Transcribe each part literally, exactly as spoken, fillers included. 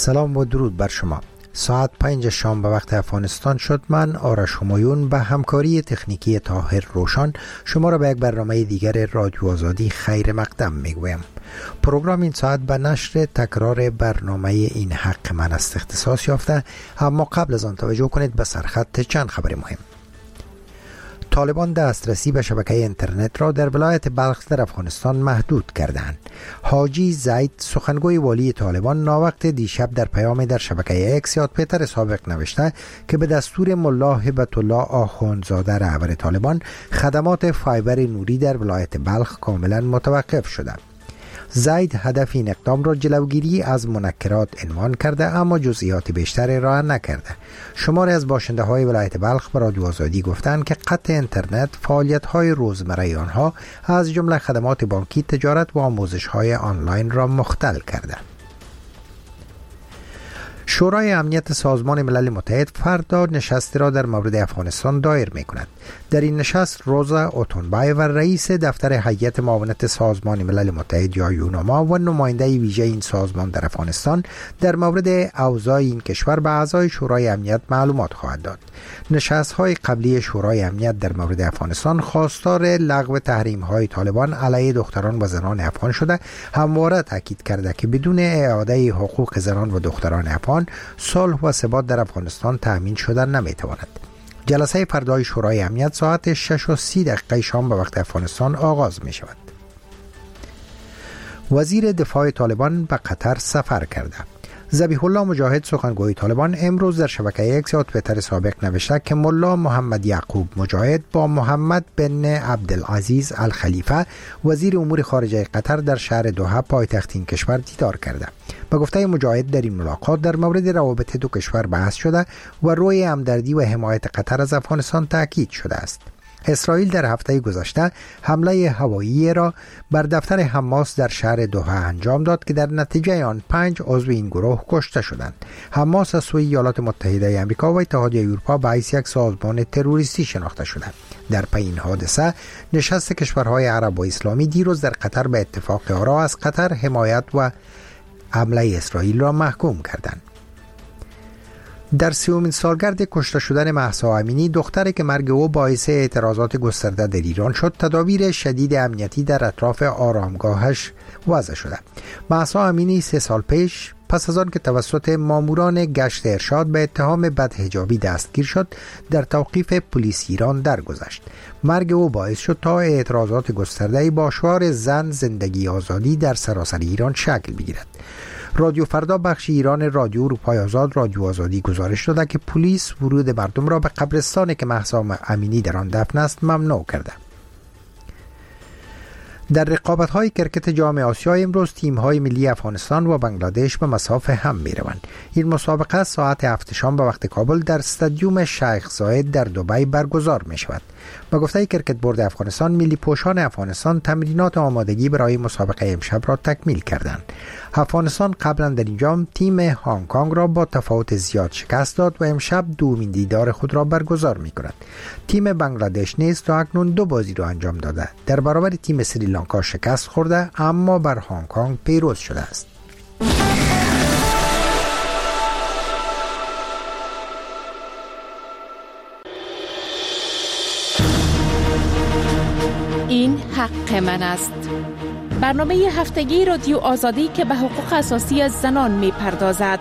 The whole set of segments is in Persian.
سلام و درود بر شما. ساعت پنج شام به وقت افغانستان شد. من آرش همایون به همکاری تکنیکی طاهر روشن شما را به یک برنامه دیگر رادیو آزادی خیر مقدم میگویم. پروگرام این ساعت به نشر تکرار برنامه این حق من است اختصاص یافته، اما قبل از آن توجه کنید به سرخط چند خبر مهم. طالبان دسترسی به شبکه اینترنت را در ولایت بلخ در افغانستان محدود کردند. حاجی زید سخنگوی والی طالبان ناوقت دیشب در پیام در شبکه اکس یا توییتر سابق نوشته که به دستور ملا هبت الله آخوندزاده رهبر طالبان خدمات فایبر نوری در ولایت بلخ کاملا متوقف شده. زید هدف این اقدام را جلوگیری از منکرات عنوان کرده، اما جزئیات بیشتر ارائه نکرده. شماری از باشنده های ولایت بلخ به رادیو آزادی گفتند که قطع اینترنت فعالیت های روزمره آنها از جمله خدمات بانکی، تجارت و آموزش های آنلاین را مختل کرده. شورای امنیت سازمان ملل متحد فردا نشستی را در مورد افغانستان دایر می کند. در این نشست روزا اوتونبای و رئیس دفتر هیئت معاونت سازمان ملل متحد یا یوناما و نماینده ویژه این سازمان در افغانستان در مورد اوضاع این کشور به اعضای شورای امنیت معلومات خواهد داد. نشست های قبلی شورای امنیت در مورد افغانستان خواستار لغو تحریم های طالبان علیه دختران و زنان افغان شده، همواره تاکید کرده که بدون اعاده حقوق زنان و دختران افغان صلح و ثبات در افغانستان تأمین شدن نمیتواند. جلسه فردای شورای امنیت ساعت شش و سی دقیقه شام به وقت افغانستان آغاز می شود. وزیر دفاع طالبان به قطر سفر کرده. ذبیح الله مجاهد سخنگوی طالبان امروز در شبکه اکس یا توییتر سابق نوشته که ملا محمد یعقوب مجاهد با محمد بن عبدالعزیز الخلیفه وزیر امور خارجه قطر در شهر دوحه پایتخت این کشور دیدار کرده. به گفته مجاهد در این ملاقات در مورد روابط دو کشور بحث شده و روی همدردی و حمایت قطر از افغانستان تاکید شده است. اسرائیل در هفته گذشته حمله هوایی را بر دفتر حماس در شهر دوحه انجام داد که در نتیجه آن پنج عضو این گروه کشته شدند. حماس از سوی ایالات متحده آمریکا و اتحادیه اروپا به حیث یک سازمان تروریستی شناخته شده. در پی این حادثه نشست کشورهای عرب و اسلامی دیروز در قطر به اتفاق آرا از قطر حمایت و حمله اسرائیل را محکوم کردند. در سیومین سالگرد کشته شدن مهسا امینی، دختری که مرگ او باعث اعتراضات گسترده در ایران شد، تدابیر شدید امنیتی در اطراف آرامگاهش وضع شده. مهسا امینی سه سال پیش پس از آن که توسط ماموران گشت ارشاد به اتهام بدحجابی دستگیر شد، در توقیف پلیس ایران درگذشت. مرگ او باعث شد تا اعتراضات گسترده‌ای با شعار زن زندگی آزادی در سراسر ایران شکل بگیرد. رادیو فردا بخش ایران رادیو اروپای آزاد رادیو آزادی گزارش داده که پلیس ورود مردم را به قبرستانی که مهسا امینی در آن دفن است ممنوع کرده. در رقابت‌های کرکت جام آسیا امروز تیم‌های ملی افغانستان و بنگلادش به مساف هم می‌روند. این مسابقه ساعت هفت شام به وقت کابل در استادیوم شیخ زاید در دبی برگزار می‌شود. با گفته کرکت بورد افغانستان، ملی پوشان افغانستان تمرینات آمادگی برای مسابقه امشب را تکمیل کردند. افغانستان قبلا در این جام تیم هنگ کنگ را با تفاوت زیاد شکست داد و امشب دومین دیدار خود را برگزار می‌کند. تیم بنگلادش نیز تا اکنون دو بازی را انجام داده. در برابر تیم سریلانکا شکست خورده، اما بر هنگ کنگ پیروز شده است. این حق من است. برنامه هفتگی رادیو آزادی که به حقوق اساسی از زنان می پردازد.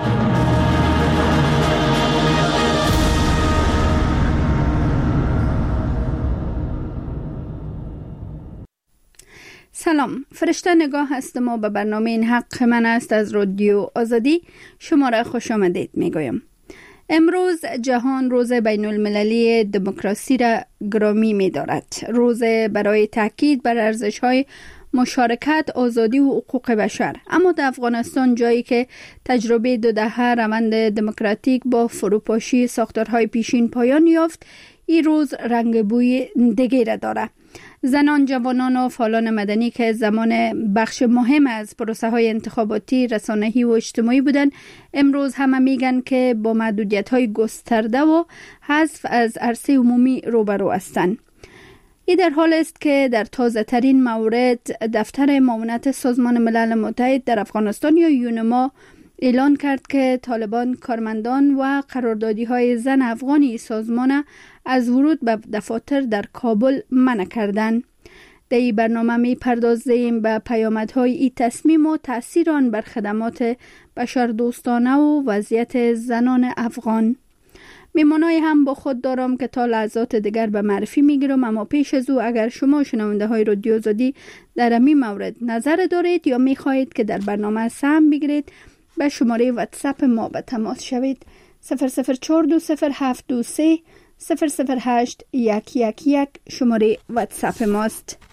سلام، فرشته نگاه هستم و به برنامه این حق من است از رادیو آزادی شما را خوش آمدید می گویم. امروز جهان روز بین المللی دموکراسی را گرامی می دارد. روز برای تاکید بر ارزش‌های مشارکت، آزادی و حقوق بشر. اما در افغانستان، جایی که تجربه دو دهه روند دموکراتیک با فروپاشی ساختارهای پیشین پایان یافت، این روز رنگ بوی دیگر دارد. زنان، جوانان و فعالان مدنی که زمان بخش مهم از پروسه های انتخاباتی، رسانه‌ای و اجتماعی بودن، امروز همه میگن که با محدودیت های گسترده و حذف از عرصه عمومی روبرو هستند. این در حال است که در تازه ترین مورد دفتر معاونت سازمان ملل متحد در افغانستان یا یونما اعلان کرد که طالبان کارمندان و قراردادی‌های زن افغانی سازمان از ورود به دفاتر در کابل منع کردند. در این برنامه می پردازیم به پیامدهای این تصمیم و تأثیر آن بر خدمات بشردوستانه و وضعیت زنان افغان. میمانای هم با خود دارم که تا لحظات دیگر به معرفی میگیرم، اما پیش از او اگر شما شنونده های رادیو آزادی در این مورد نظر دارید یا میخواهید که در برنامه سهم بگیرید، به شماره واتساپ ما به تماس شوید. صفر صفر چهار دو صفر هفت دو سه صفر صفر هشت یک یک یک شماره واتساپ ماست.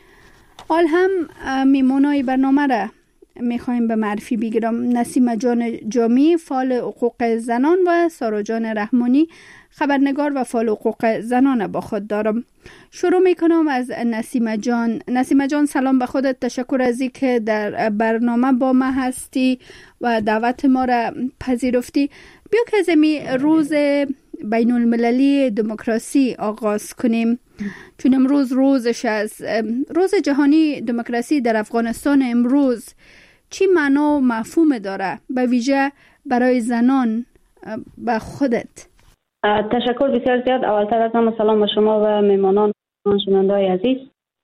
حال هم میمانای برنامه را میخوایم به معرفی بگیرم. نسیم جان جامی، فعال حقوق زنان، و سارا جان رحمانی، خبرنگار و فعال حقوق زنان با خود دارم. شروع میکنم از نسیم جان. نسیم جان سلام به خودت، تشکر از اینکه در برنامه با ما هستی و دعوت ما را پذیرفتی. بیا که از می روز بین المللی دموکراسی آغاز کنیم، چون امروز روزش از روز جهانی دموکراسی در افغانستان. امروز چی معنا و مفهوم داره به ویژه برای زنان به خودت؟ تشکر بسیار زیاد. اولتر از همه سلام به شما و میمانان شنونده‌های عزیز.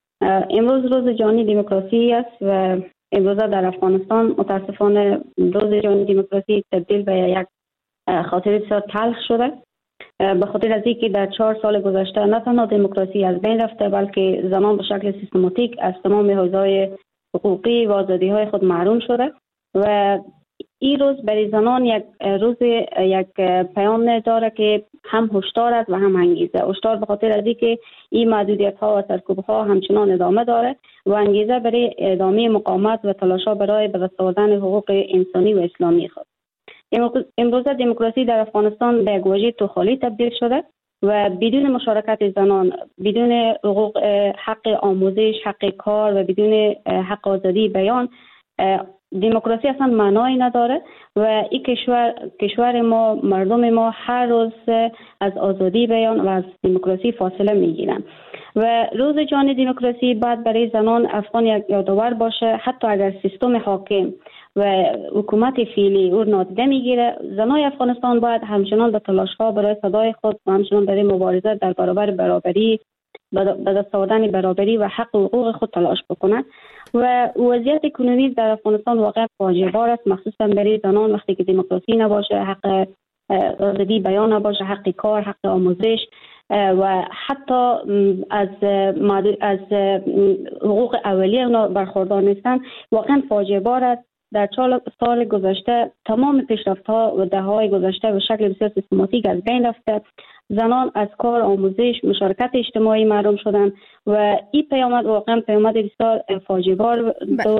امروز روز جهانی دموکراسی است و امروز در افغانستان متاسفانه روز جهانی دموکراسی تبدیل به یک خاطره بسیار تلخ شده، به خاطر از اینکه در چهار سال گذشته نه تنها دموکراسی از بین رفته، بلکه زنان به شکل سیستماتیک از تمام حوزه‌های حقوقی و آزادی‌های خود محروم شده و این روز برای زنان یک روز یک پیام داره که هم هشدار است و هم انگیزه. هشدار به خاطر از اینکه این محدودیت‌ها و سرکوب‌ها همچنان ادامه داره و انگیزه برای ادامه مقاومت و تلاش‌ها برای به دست آوردن حقوق انسانی و اسلامی خود. امروز دموکراسی در افغانستان به یک واژه توخالی تبدیل شده و بدون مشارکت زنان، بدون حقوق حق آموزش، حق کار و بدون حق آزادی بیان، دموکراسی اصلا معنایی نداره و این کشور کشور ما، مردم ما هر روز از آزادی بیان و از دموکراسی فاصله میگیرن و روز جهانی دموکراسی بعد برای زنان افغان یک یادآور باشه. حتی اگر سیستم حاکم و حکومت فعلی او نادیده میگیره، زنای افغانستان باید همچنان به تلاش‌ها برای صدای خود و همچنان برای مبارزه در برابر برابری، به دست آوردن برابری و حق و حقوق خود تلاش بکنند و وضعیت کنونی در افغانستان واقعا فاجعه بار است، مخصوصا برای زنان. وقتی که دموکراسی نباشه، حق آزادی بیان نباشه، حق کار، حق آموزش و حتی از از حقوق اولیه اونا برخوردار نیستن، واقعا فاجعه بار است. در چهار سال گذشته تمام پیشرفت‌ها و دهه‌های گذشته به شکل بسیار سیستماتیک از بین رفته. زنان از کار، آموزش، مشارکت اجتماعی محروم شدن و این پیامد واقعا پیامد بسیار فاجعه بار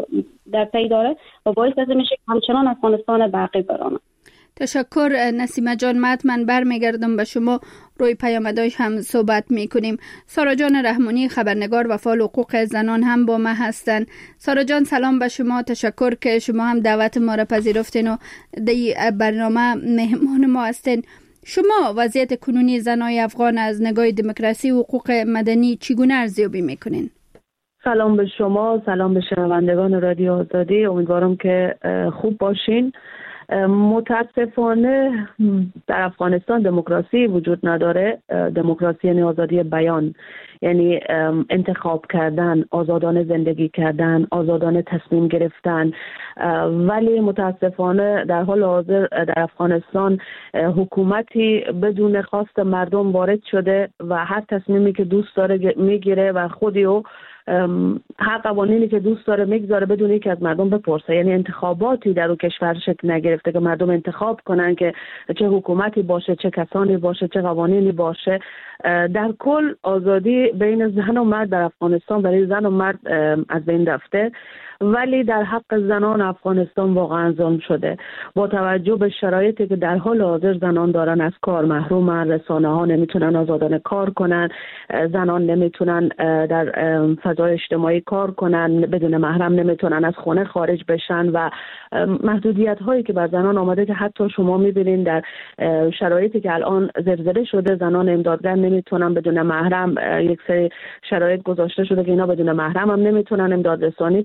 در پی داره و باعث میشه که همچنان افغانستان به عقب برانه. تشکر نسیمه جان. من برمیگردم به شما، روی پیامدهاش هم صحبت میکنیم. سارا جان رحمانی، خبرنگار و فعال حقوق زنان هم با ما هستن. سارا جان سلام به شما، تشکر که شما هم دعوت ما را پذیرفتین و در برنامه مهمان ما هستین. شما وضعیت کنونی زنای افغان از نگاه دموکراسی و حقوق مدنی چگونه ارزیابی میکنین؟ سلام به شما، سلام به شنوندگان رادیو آزادی. امیدوارم که خوب باشین. متاسفانه در افغانستان دموکراسی وجود نداره. دموکراسی یعنی آزادی بیان، یعنی انتخاب کردن، آزادانه زندگی کردن، آزادانه تصمیم گرفتن. ولی متاسفانه در حال حاضر در افغانستان حکومتی بدون خواست مردم وارد شده و هر تصمیمی که دوست داره میگیره و خودیو هر قوانینی که دوست داره میگذاره بدون اینکه از مردم بپرسه. یعنی انتخاباتی در اون کشور شکل نگرفته که مردم انتخاب کنن که چه حکومتی باشه، چه کسانی باشه، چه قوانینی باشه. در کل آزادی بین زن و مرد در افغانستان برای زن و مرد از بین رفته، ولی در حق زنان افغانستان واقعا ظلم شده. با توجه به شرایطی که در حال حاضر زنان دارن از کار محرومن، رسانه ها نمیتونن آزادانه کار کنن، زنان نمیتونن در فضای اجتماعی کار کنن، بدون محرم نمیتونن از خونه خارج بشن و محدودیت هایی که بر زنان آمده که حتی شما میبینین در شرایطی که الان زلزله شده زنان امدادگر نمیتونن بدون محرم، یک سری شرایط گذاشته شده که اینا بدون محرم هم نمیتونن امداد رسانی کنن،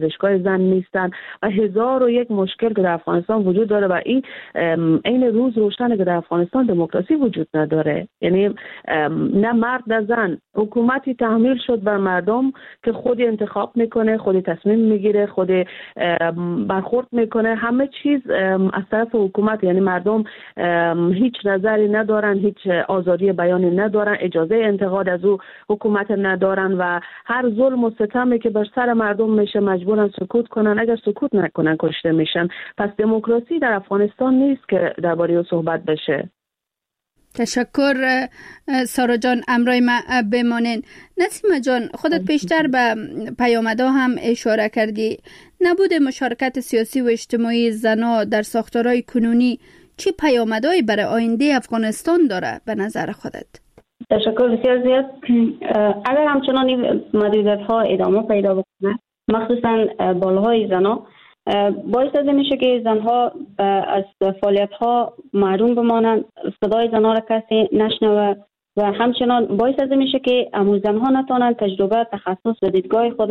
ورزشگاه زن نیستن و هزار و یک مشکل که در افغانستان وجود داره و این این روز روشنه که در افغانستان دموکراسی وجود نداره. یعنی نه مرد نه زن، حکومتی تحمیل شد بر مردم که خود انتخاب میکنه، خود تصمیم میگیره، خود برخورد میکنه، همه چیز از طرف حکومت. یعنی مردم هیچ نظری ندارن، هیچ آزادی بیانی ندارن، اجازه انتقاد از او حکومت ندارن و هر ظلم و ستمی که بر سر مردم میشه مجبورن سکوت کنن. اگر سکوت نکنن کشته میشن. پس دموکراسی در افغانستان نیست که درباره او صحبت بشه. تشکر سارا جان، امرای ما بمانین. نسیمه جان، خودت پیشتر به پیامدها هم اشاره کردی. نبود مشارکت سیاسی و اجتماعی زنها در ساختارهای کنونی چه پیامدهایی برای آینده افغانستان داره به نظر خودت؟ تشکر بسیار زیاد. اگر همچنان محدودیت ها ادامه پیدا بکنه، مخصوصا بالهای زنها، باعث از میشه که زنها از فعالیت ها محروم بمانند، صدای زنها را کسی نشنوه و همچنان باعث از میشه که امو زنها نتوانند تجربه، تخصص و دیدگاه خود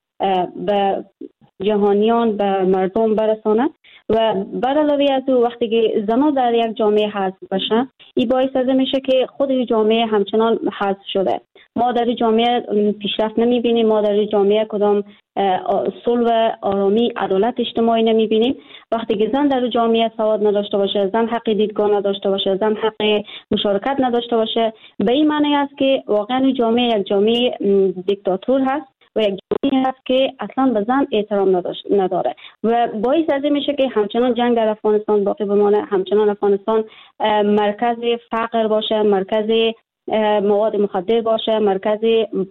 به جهانیان، به مردم برسانند. و بر علاوه از او وقتی که زنها در یک جامعه حذف بشن، این باعث از میشه که خود جامعه همچنان حذف شده. ما در جامعه پیشرفت نمیبینیم، ما در جامعه کدام صلح و آرامی، عدالت اجتماعی نمیبینیم. وقتی که زن در جامعه سواد نداشته باشه، زن حق دیدگاه نداشته باشه، زن حق مشارکت نداشته باشه، به این معنی است که واقعا جامعه یک جامعه دیکتاتور هست و یک جامعه هست که اصلا به زن احترام نداره و باعث از این میشه که همچنان جنگ در افغانستان باقی بمانه، همچنان افغانستان مرکز فقر باشه، مرکز مواد مخدر باشه، مرکز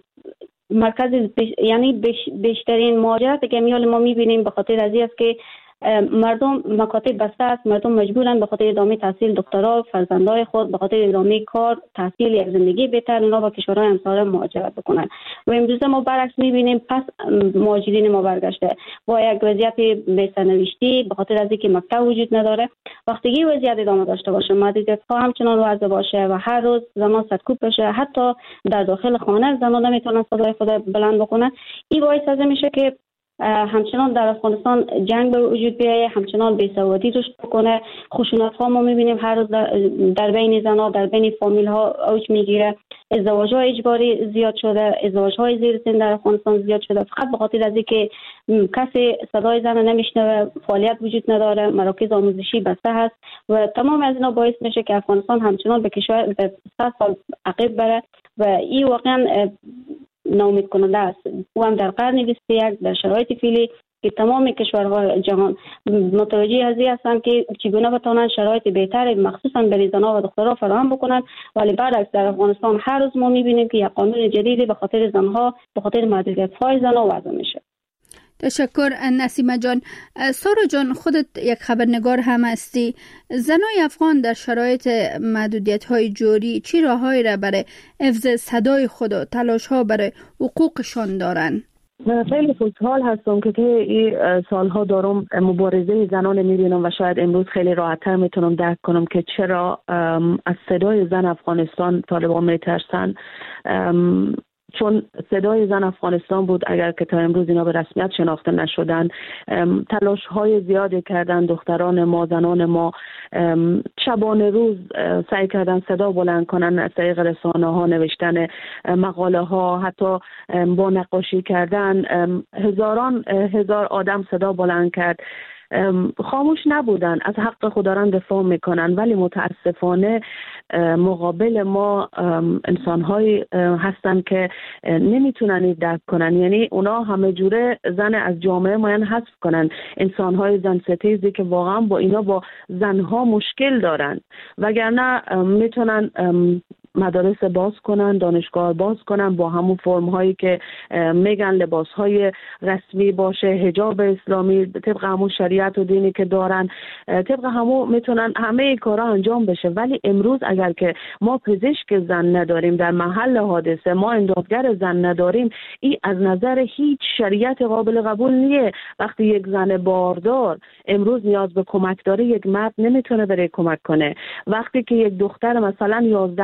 مرکز بش... یعنی بش... بیشترین مهاجرت که میال ما میبینیم به خاطر از این است که مردم مکاتب بسته است، مردم مجبورن به خاطر ادامه تحصیل دخترها فرزندای خود، به خاطر ادامه کار، تحصیل، یک زندگی بهتر اونا به کشورهای همسایه مهاجرت بکنن و امروز ما برعکس میبینیم پس مهاجرین ما برگشته با یک وضعیت بی‌سرنوشتی به خاطر از اینکه مکتب وجود نداره. وقتی این وضعیت ادامه داشته باشه، محدودیت ها همچنان وضع باشه و هر روز زنان سرکوب بشه، حتی در داخل خانه زنان نمیتونن صدای خود بلند بکنن، این باعث از میشه که همچنان در افغانستان جنگ به وجود بیایه، همچنان بی‌سوادی رشد بکنه. خشونت ها ما میبینیم هر روز در بین زنها، در بین فامیل ها اوج میگیره. ازدواج های اجباری زیاد شده، ازدواج های زیر سن در افغانستان زیاد شده، فقط به خاطر از اینکه کسی صدای زن نمیشنوه، فعالیت وجود نداره، مراکز آموزشی بسته هست و تمام از اینا باعث میشه که افغانستان همچنان به کشور به صد سال عقب بره و این واقعا ناامید کننده است. او هم در قرن بیست و یک در شرایط فعلی که تمام کشورهای جهان متوجه از این هستند که چگونه بتوانند شرایط بهتری مخصوصا برای زنها و دخترها فراهم بکنند، ولی برعکس در افغانستان هر روز ما میبینیم که یک قانون جدیدی به خاطر زنها، به خاطر محدودیت‌های زنها وضع میشه. تشکر نسیمه جان. سارا جان، خودت یک خبرنگار هم هستی. زنای افغان در شرایط محدودیت‌های جوری چی راههایی را برای حفظ صدای خود و تلاش‌ها برای حقوقشان دارن؟ من خیلی خوشحال هستم که این سالها دارم مبارزه زنان میبینم و شاید امروز خیلی راحت‌تر میتونم درک کنم که چرا از صدای زن افغانستان طالبان میترسن. چون صدای زن افغانستان بود اگر که تا امروز اینا به رسمیت شناخته نشدن. تلاش های زیادی کردن دختران ما، زنان ما، شبانه روز سعی کردن صدا بلند کنن از طریق رسانه ها، نوشتن مقاله ها، حتی با نقاشی کردن. هزاران هزار آدم صدا بلند کرد، خاموش نبودن، از حق خود دارن دفاع میکنن، ولی متاسفانه مقابل ما انسان‌هایی هستن که نمیتونن این درک کنن. یعنی اونا همه جوره زن از جامعه ماین حذف کنن، انسان‌های زن ستیزی که واقعا با اینا با زنها مشکل دارن، وگرنه میتونن مدارس باز کنن، دانشگاه باز کنن با همون فرم هایی که میگن لباس های رسمی باشه، حجاب اسلامی طبق همون شریعت و دینی که دارن، طبق همون میتونن همه ای کارا انجام بشه. ولی امروز اگر که ما پزشک زن نداریم در محل حادثه، ما امدادگر زن نداریم، این از نظر هیچ شریعت قابل قبول نیه. وقتی یک زن باردار امروز نیاز به کمک داره، یک مرد نمیتونه بره کمک کنه. وقتی که یک دختر مثلا یازده ساله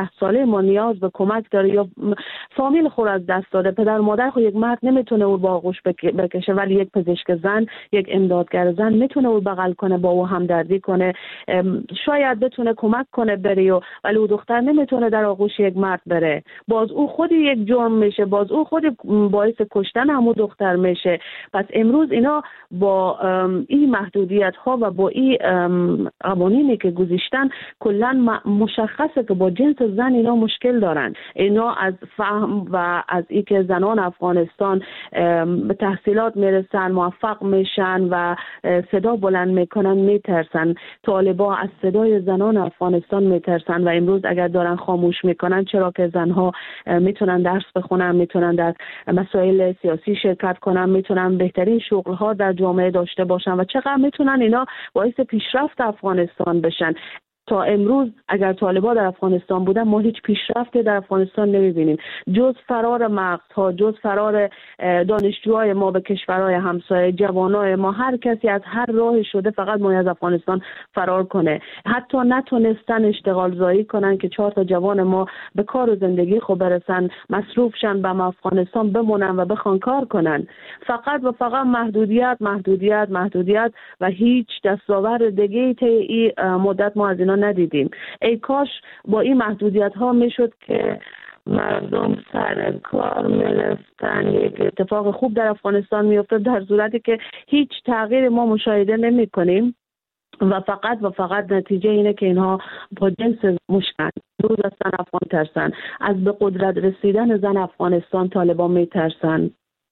خانواده ما نیاز به کمک داره یا فامیل خود از دست داده، پدر مادر خود یک مرد نمیتونه او با آغوش بکشه، ولی یک پزشک زن، یک امدادگر زن میتونه او بغل کنه، با او همدردی کنه، شاید بتونه کمک کنه بره، ولی او دختر نمیتونه در آغوش یک مرد بره، باز او خودی یک جرم میشه، باز او خودی باعث کشتن همو دختر میشه. پس امروز اینا با این محدودیت ها و با این قوانینی که گذاشتن کلا مشخصه که با جنس زن اینا مشکل دارن. اینا از فهم و از این که زنان افغانستان به تحصیلات میرسن، موفق میشن و صدا بلند میکنن میترسن. طالبا از صدای زنان افغانستان میترسن و امروز اگر دارن خاموش میکنن، چرا که زنها میتونن درس بخونن، میتونن در مسائل سیاسی شرکت کنن، میتونن بهترین شغلها در جامعه داشته باشن و چقدر میتونن اینا باعث پیشرفت افغانستان بشن. تا امروز اگر طالبا در افغانستان بودن ما هیچ پیشرفتی در افغانستان نمیبینیم، جز فرار مغزها، جز فرار دانشجوهای ما به کشورهای همسایه، جوانای ما، هر کسی از هر راه شده فقط ما از افغانستان فرار کنه. حتی نتونستن اشتغال زایی کنن که چهار تا جوان ما به کار و زندگی خود برسن، مصروف شن به افغانستان بمونن و بخوان کار کنن. فقط و فقط محدودیت محدودیت محدودیت و هیچ دستاورد دیگه ای این مدت ما از اینا ندیدیم. ای کاش با این محدودیت ها میشد که مردم سر کار میرفتن، یک اتفاق خوب در افغانستان میفته، در صورتی که هیچ تغییر ما مشاهده نمی کنیم و فقط و فقط نتیجه اینه که اینها با جنس مشکل روز از زن افغان ترسن، از به قدرت رسیدن زن افغانستان طالبان میترسن.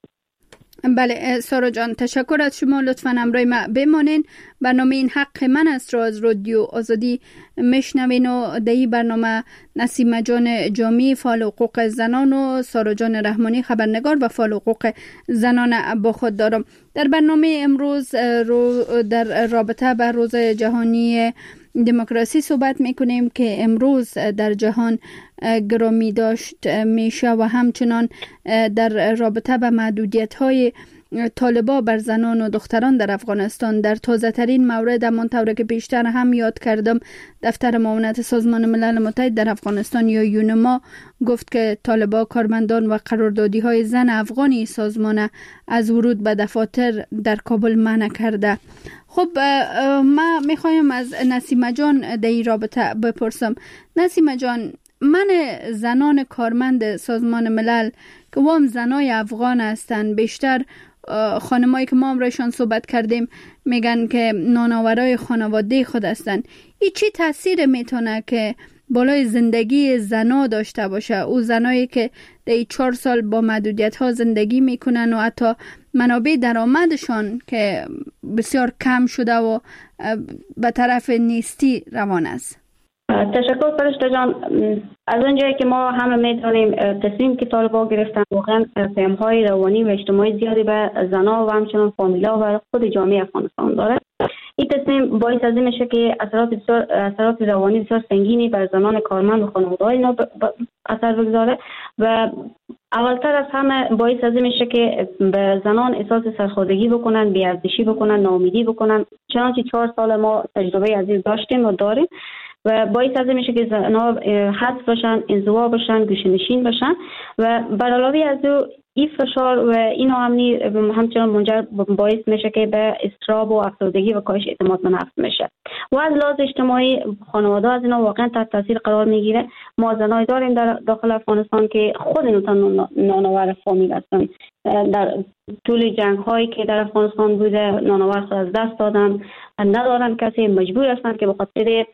بله سارا جان، تشکر از شما. لطفاً همراه ما بمانین. برنامه این حق من است را از رادیو آزادی میشنوین و در این برنامه نسیمه جان جامی فعال حقوق زنان و سارا جان رحمانی خبرنگار و فعال حقوق زنان با خود دارم. در برنامه امروز رو در رابطه با روز جهانی دموکراسی صحبت میکنیم که امروز در جهان گرامی داشت میشه و همچنان در رابطه با محدودیت های طالبا بر زنان و دختران در افغانستان. در تازه ترین مورد همانطور که پیشتر هم یاد کردم، دفتر معاونت سازمان ملل متحد در افغانستان یا یونما گفت که طالبا کارمندان و قراردادی های زن افغانی سازمان از ورود به دفاتر در کابل منع کرده. خب ما میخوایم از نسیمه جان در این رابطه بپرسم. نسیمه جان، من زنان کارمند سازمان ملل که وام زنای افغان هستند، بیشتر خانمایی که ما امروزشان صحبت کردیم میگن که نانآورای خانواده خود هستند. این چی تاثیر میتونه که بالای زندگی زنا داشته باشه؟ او زنایی که در چهار سال با محدودیت ها زندگی میکنن و حتی منابع درآمدشان که بسیار کم شده و به طرف نیستی روان است. تشکر فرشته جان. از اونجایی که ما همه میدونیم تصمیم که طالبان گرفتن واقعا پیام‌های روانی و اجتماعی زیادی به زنان و همچنان فامیلا و خود جامعه افغانستان داره. این تصمیم باعث از این میشه که اثرات بسیار اثرات روانی بسیار سنگینی بر زنان کارمند و خانواده‌های اینا اثر بگذاره و اولتر از همه باعث از این میشه که به زنان احساس سرخوردگی بکنن، بی‌ارزشی بکنن، ناامیدی بکنن. چنانچه چهار سال ما تجربه از این داشتیم و داریم و باعث از این میشه که زنها حذف بشن، انزوا بشن، گوشه‌نشین بشن و بر علاوه از او این فشار و این ناامنی همچنان منجر باعث میشه که به اضطراب و افسردگی و کاهش اعتماد به نفس میشه و از لحاظ اجتماعی خانواده از اینا واقعا تحت تاثیر قرار میگیره. ما زنای داریم در داخل افغانستان که خود اینها نانآور فامیل هستن. در طول جنگ هایی که در افغانستان بوده نانآور خود از دست دادن، ندارن کسی، مجبور هستن که به خاطر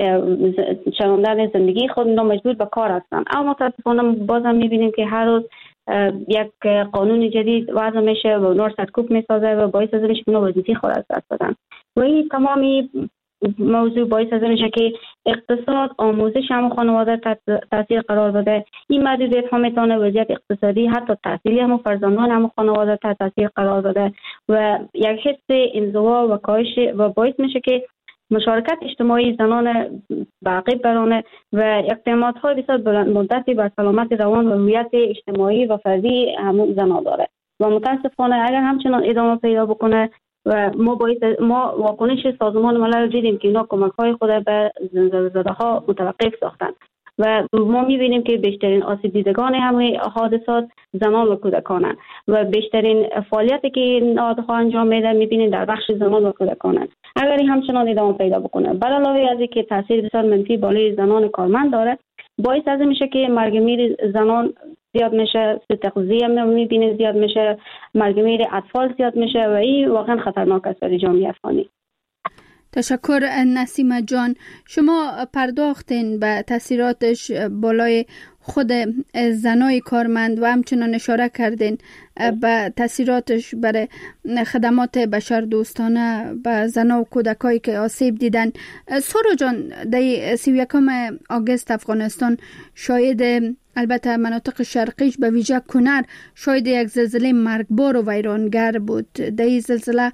چراندن زندگی خود اینا مجبور به کار هستن. اما متاسفانه بازم میبینیم که هر روز یک قانون جدید وضع میشه و اونها سرکوب میسازه و باعث از میشه که اونها وظیفه خود از دست بدن و این تمامی موضوع باعث از میشه که اقتصاد، آموزش هم خانواده تاثیر قرار بده. این محدودیت ها میتونه وضعیت اقتصادی حتی تحصیلی هم فرزندان هم خانواده تاثیر قرار بده و یک حس انزوا و کاهش و باعث میشه که مشارکت اجتماعی زنان به عقب برانه و اقدامات‌های بسیار بلند مدتی بر سلامت روان و هویت اجتماعی و فردی همون زنان داره و متاسفانه اگر همچنان ادامه پیدا بکنه و ما باید ما واکنش سازمان ملل دیدیم که اینا کمک‌های خود به زندان‌زده‌ها متوقف ساختن و ما میبینیم که بیشترین آسیب دیدگان همه حادثات زنان و کودکانند و بیشترین فعالیتی که نهادها انجام میده میبینیم در بخش زنان و کودکانند. اگر این همچنان ادامه پیدا بکنه، بر علاوه از اینکه تاثیر بسیار منفی بالای زنان کارمند داره، باعث از میشه که مرگ میر زنان زیاد میشه، تغذیه میبینیم زیاد میشه، مرگ میر اطفال زیاد میشه و این واقعا خطرناک است برای جامعه افغانی. تشکر نسیمه جان. شما پرداختین به تاثیراتش بالای خود زنای کارمند و همچنان اشاره کردین به تاثیراتش برای خدمات بشر دوستانه به زنا و کودکایی که آسیب دیدن. سورو جان، در سی و یکم آگوست افغانستان شاید البته مناطق شرقیش به ویژه کنر شاید یک زلزله مرگبار و ویرانگر بود. در این زلزله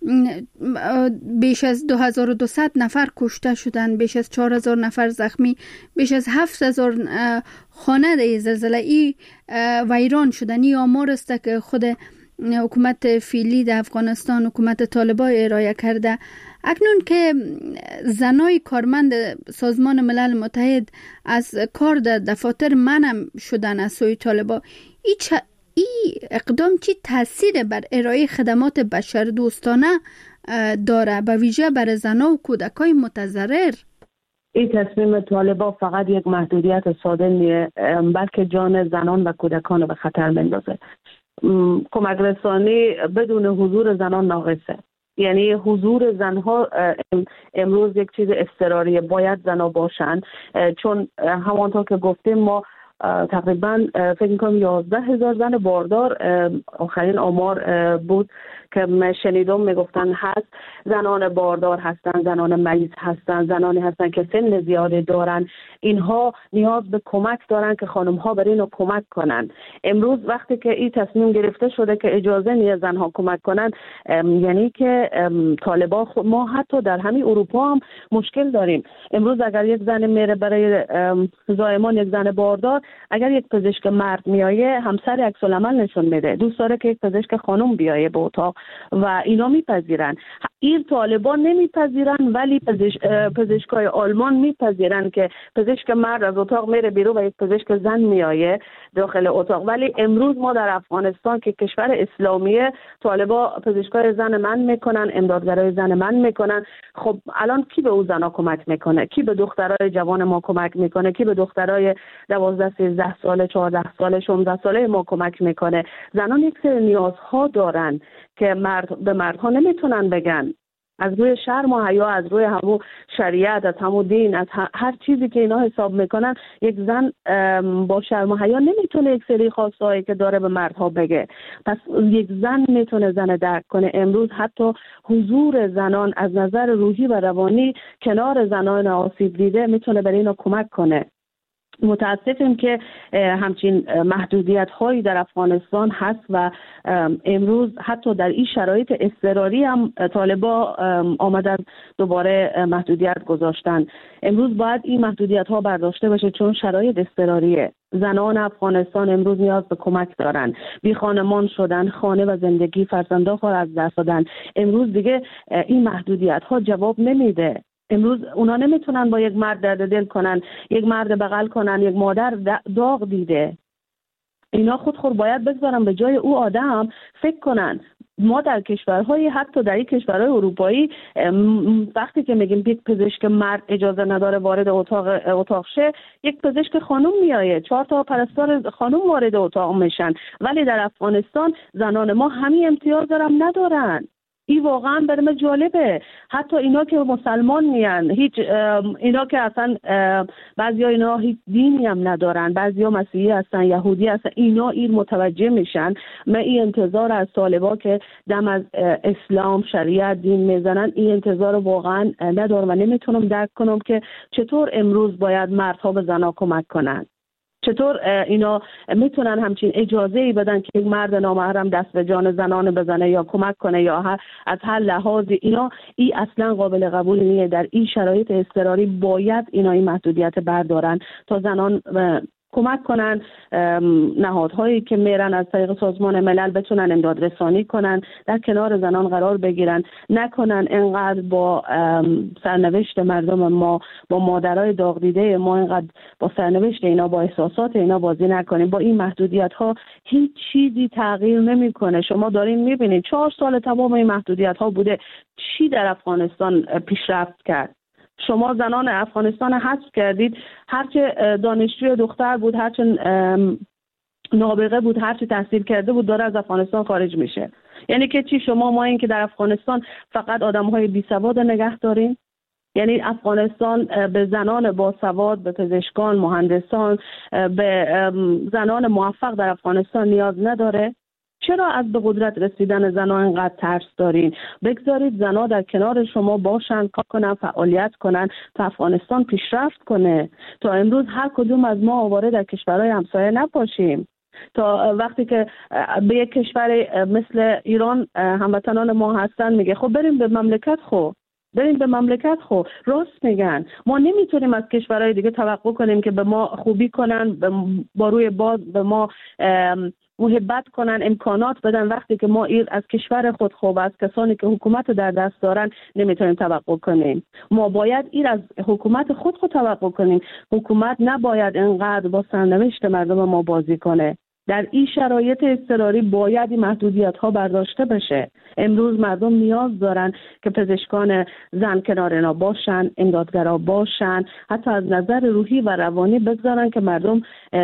بیش از دو هزار و دویست نفر کشته شدند، بیش از چهار هزار نفر زخمی، بیش از هفت هزار خانه در این زلزله ای ویران شدن. این آمار است که خود حکومت فعلی در افغانستان، حکومت طالبان ارائه کرده. اکنون که زنای کارمند سازمان ملل متحد از کار در دفاتر منع شدن از سوی طالبان، ای, چه ای اقدام چی تاثیر بر ارائه خدمات بشر دوستانه داره، به ویژه بر زنا و کودکای متضرر؟ این تصمیم طالبان فقط یک محدودیت ساده نیه، بلکه جان زنان و کودکان به خطر میندازه. کمک رسانی بدون حضور زنان ناقصه. یعنی حضور زنها امروز یک چیز اضطراریه، باید زنها باشن، چون همانطور که گفتیم ما تقریبا فکر میکنم یازده هزار زن باردار آخرین آمار بود که من شنیدم میگفتن هست، زنان باردار هستن، زنان مریض هستن، زنانی هستن که سن زیاده دارن. اینها نیاز به کمک دارن که خانم ها برای اینو کمک کنن. امروز وقتی که این تصمیم گرفته شده که اجازه نیه زنها کمک کنن، یعنی که طالبان، ما حتی در همین اروپا هم مشکل داریم. امروز اگر یک زن میره برای زایمان، یک زن باردار، اگر یک پزشک مرد میایه، همسر عکس العمل نشون میده، دوست داره که یک پزشک خانم بیایه به اتاق و اینا میپذیرن. این طالبان نمیپذیرن، ولی پزشک پزشکای آلمان میپذیرن که پزشک مرد از اتاق میره بیرون و یک پزشک زن میایه داخل اتاق. ولی امروز ما در افغانستان که کشور اسلامیه، طالبان پزشکای زن من میکنن، امدادگرای زن من میکنن. خب الان کی به اون زنا کمک میکنه؟ کی به دخترای جوان ما کمک میکنه؟ کی به دخترای دوازده سیزده ساله، چهارده ساله، شانزده ساله ما کمک میکنه؟ زنان یک سری نیازها دارن که مرد به مردها نمیتونن بگن. از روی شرم و حیا، از روی همون شریعت، از همون دین، از هر چیزی که اینا حساب میکنن، یک زن با شرم و حیا نمیتونه یک سری خواستهایی که داره به مردها بگه. پس یک زن میتونه زن درک کنه. امروز حتی حضور زنان از نظر روحی و روانی کنار زنان آسیب دیده میتونه برای اینا کمک کنه. متاسفیم که همچین محدودیت هایی در افغانستان هست و امروز حتی در این شرایط اضطراری هم طالبا آمدن دوباره محدودیت گذاشتن. امروز باید این محدودیت ها برداشته بشه، چون شرایط اضطراریه. زنان افغانستان امروز نیاز به کمک دارن، بی خانمان شدن، خانه و زندگی، فرزندان خود از دست دادن. امروز دیگه این محدودیت ها جواب نمیده. امروز اونا نمیتونن با یک مرد درد دل کنن، یک مرد بغل کنن، یک مادر داغ دیده. اینا خود خود باید بذارن به جای او آدم فکر کنن. ما در کشورهای، حتی در این کشورهای اروپایی، وقتی که میگیم یک پزشک مرد اجازه نداره وارد اتاق اتاق شه، یک پزشک خانم میایه، چهار تا پرستار خانم وارد اتاق میشن. ولی در افغانستان زنان ما همین امتیاز دارن ندارن. این واقعا برای من جالبه. حتی اینا که مسلمان میان، هیچ اینا که اصلا بعضیا اینا هیچ دینی هم ندارن، بعضیا مسیحی هستن، یهودی هستن، اینا این متوجه میشن. من این انتظار از طالبا که دم از اسلام، شریعت، دین میزنن، این انتظار واقعا ندارم و نمیتونم درک کنم که چطور امروز باید مردها به زنها کمک کنن. چطور اینا میتونن همچین اجازه ای بدن که یک مرد نامحرم دست به جان زنان بزنه یا کمک کنه یا هر از هر لحاظی؟ اینا ای اصلا قابل قبول نیست. در این شرایط اضطراری باید اینا این محدودیت بردارن تا زنان کمک کنن نهادهایی که میرن از طریق سازمان ملل بتونن امداد رسانی کنن، در کنار زنان قرار بگیرن، نکنن اینقدر با سرنوشت مردم ما، با مادرای داغ دیده ما اینقدر با سرنوشت اینا، با احساسات اینا بازی نکنیم. با این محدودیت ها هیچ چیزی تغییر نمیکنه. شما دارین میبینید چهار سال تمام این محدودیت ها بوده، چی در افغانستان پیشرفت کرد؟ شما زنان افغانستان حذف کردید، هرچه دانشجوی دختر بود، هرچه نابغه بود، هرچه تحصیل کرده بود داره از افغانستان خارج میشه. یعنی که چی؟ شما ما این که در افغانستان فقط آدم‌های بی‌سواد نگه داریم؟ یعنی افغانستان به زنان باسواد، به پزشکان، مهندسان، به زنان موفق در افغانستان نیاز نداره؟ چرا از به قدرت رسیدن زنان اینقدر ترس دارین؟ بگذارید زنان در کنار شما باشن، کار کنن، فعالیت کنن تا افغانستان پیشرفت کنه، تا امروز هر کدوم از ما آواره در کشورهای همسایه نباشیم، تا وقتی که به یک کشور مثل ایران هموطنان ما هستن میگه خب بریم به مملکت، خب بریم به مملکت. خب راست میگن. ما نمیتونیم از کشورهای دیگه توقع کنیم که به ما خوبی کنن، با روی باز به ما محبت کنن، امکانات بدن، وقتی که ما ایر از کشور خود خوب، از کسانی که حکومت در دست دارن نمیتونیم توقع کنیم. ما باید ایر از حکومت خود خود توقع کنیم. حکومت نباید انقدر با سرنوشت مردم ما بازی کنه. در این شرایط اضطراری باید این محدودیت ها برداشته بشه. امروز مردم نیاز دارن که پزشکان زن کنار اینا باشن، امدادگرا باشن، حتی از نظر روحی و روانی بگذارن که مردم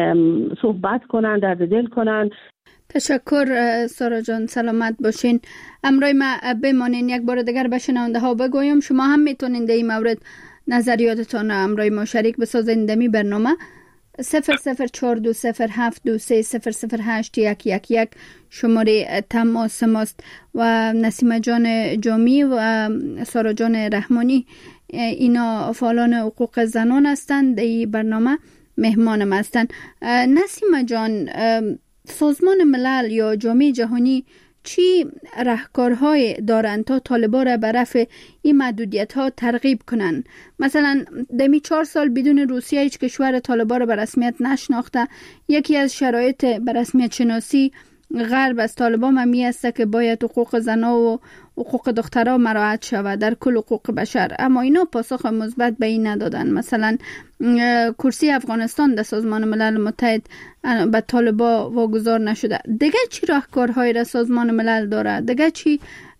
صحبت کنن، درد دل کنن. تشکر سارا جان، سلامت باشین. امروی ما بمانین یک بار دیگر به شنونده ها بگویم شما هم میتونین در این مورد نظریاتتان امروی ما شریک بسازین. دمی برنامه صفر صفر چهار دو صفر هفت دو سه صفر صفر هشت یک یک یک شماره تماس ماست و نسیم جان جامی و سارا جان رحمانی اینا فعالان حقوق زنان هستند، این برنامه مهمانم هستند. نسیم جان، سازمان ملل یا جامعه جهانی چی راهکارهای دارند تا طالبا را به رفع این محدودیت ها ترغیب کنند؟ مثلا دمی چهار سال بدون روسیه هیچ کشور طالبا را به رسمیت نشناخته. یکی از شرایط به رسمیت شناسی غرب از طالبا ممی است که باید حقوق زنا و حقوق دخترها مراعات شود در کل حقوق بشر، اما اینا پاسخ مثبت به این ندادن. مثلا کرسی افغانستان در سازمان ملل متحد به طالبا واگذار نشده. دیگه چی راهکارهایی را سازمان ملل داره؟ دیگه چی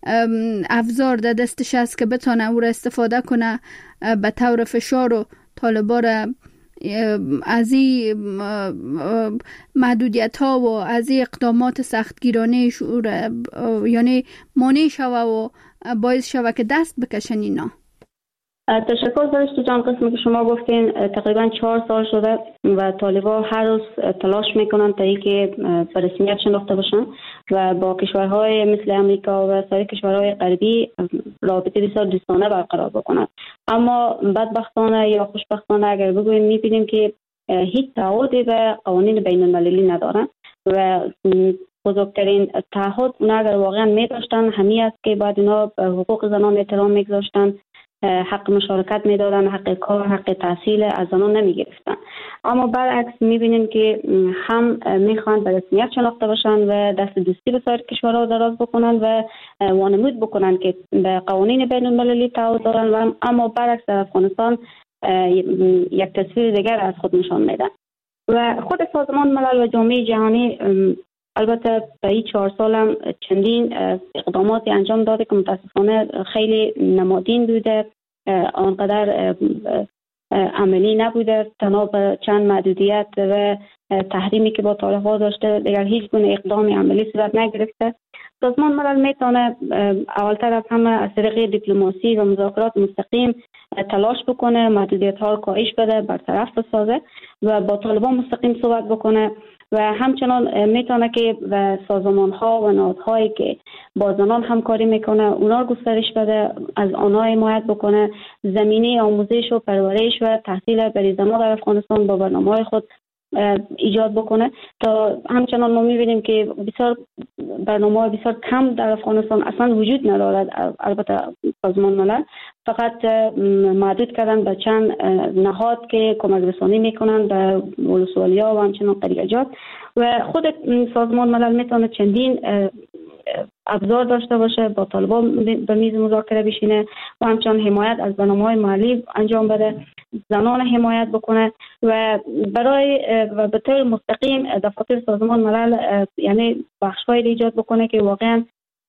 افزار در دستش است که بتونه او را استفاده کنه به طور فشار و طالبا را از این محدودیت ها و از این اقدامات سختگیرانه یعنی مانع شوه و باعث شوه که دست بکشن اینا؟ تشکر فرشته جان. قسمی که شما گفتین تقریبا چهار سال شده و طالبان هر روز تلاش میکنن تا اینکه به رسمیت شناخته باشن و با کشورهای مثل امریکا و سایر کشورهای غربی رابطه بسیار دوستانه برقرار بکنن، اما بدبختانه یا خوشبختانه اگر بگوییم میبینیم که هیچ تعهدی به قوانین بین المللی ندارن و بزرگترین تعهد اونا اگر واقعا میداشتن همین است که باید اونا حقوق زنان احترام میگذاشتن، حق مشارکت میدادن، حق کار، حق تحصیل از زنان نمیگرفتن. اما برعکس میبینیم که هم میخوان به رسمیت شناخته باشن و دست دوستی به سایر کشورها دراز بکنن و وانمود بکنن که به قوانین بین المللی تعهد دارن و اما برعکس در افغانستان یک تصویر دیگر از خود نشان میدن. و خود سازمان ملل و جامعه جهانی البته به این چهار سال هم چندین اقداماتی انجام داده که متاسفانه خیلی نمادین بوده، آنقدر عملی نبوده. تنها به چند محدودیت و تحریمی که با طالبان داشته دیگر هیچ گونه اقدام عملی صورت نگرفته. سازمان ملل میتونه اولتر از همه از طریق دیپلماسی و مذاکرات مستقیم تلاش بکنه، محدودیت ها رو کاهش بده، برطرف بسازه و با طالبان مستقیم صحبت بکنه و همچنان میتونه که و سازمان ها و نهادهایی که با زنان همکاری میکنه اونا رو گسترش بده، از آنها حمایت بکنه، زمینه آموزش و پرورش و تحصیل برای زنان در افغانستان با برنامه‌های خود ایجاد بکنه. تا همچنان ما میبینیم که بسیار برنامه‌های بسیار کم در افغانستان اصلا وجود ندارد. البته سازمان ملل فقط محدود کردن به چند نهاد که کمک رسانی میکنن به ولسوالی‌ها و همچنین قریجات و خود سازمان ملل میتونه چندین ابزار داشته باشه، با طالبان به میز مذاکره بشینه و همچنین حمایت از برنامه‌های محلی انجام بده، زنان حمایت بکنه و برای و به طور مستقیم دفاتر سازمان ملل یعنی بخش‌های ایجاد بکنه که واقعا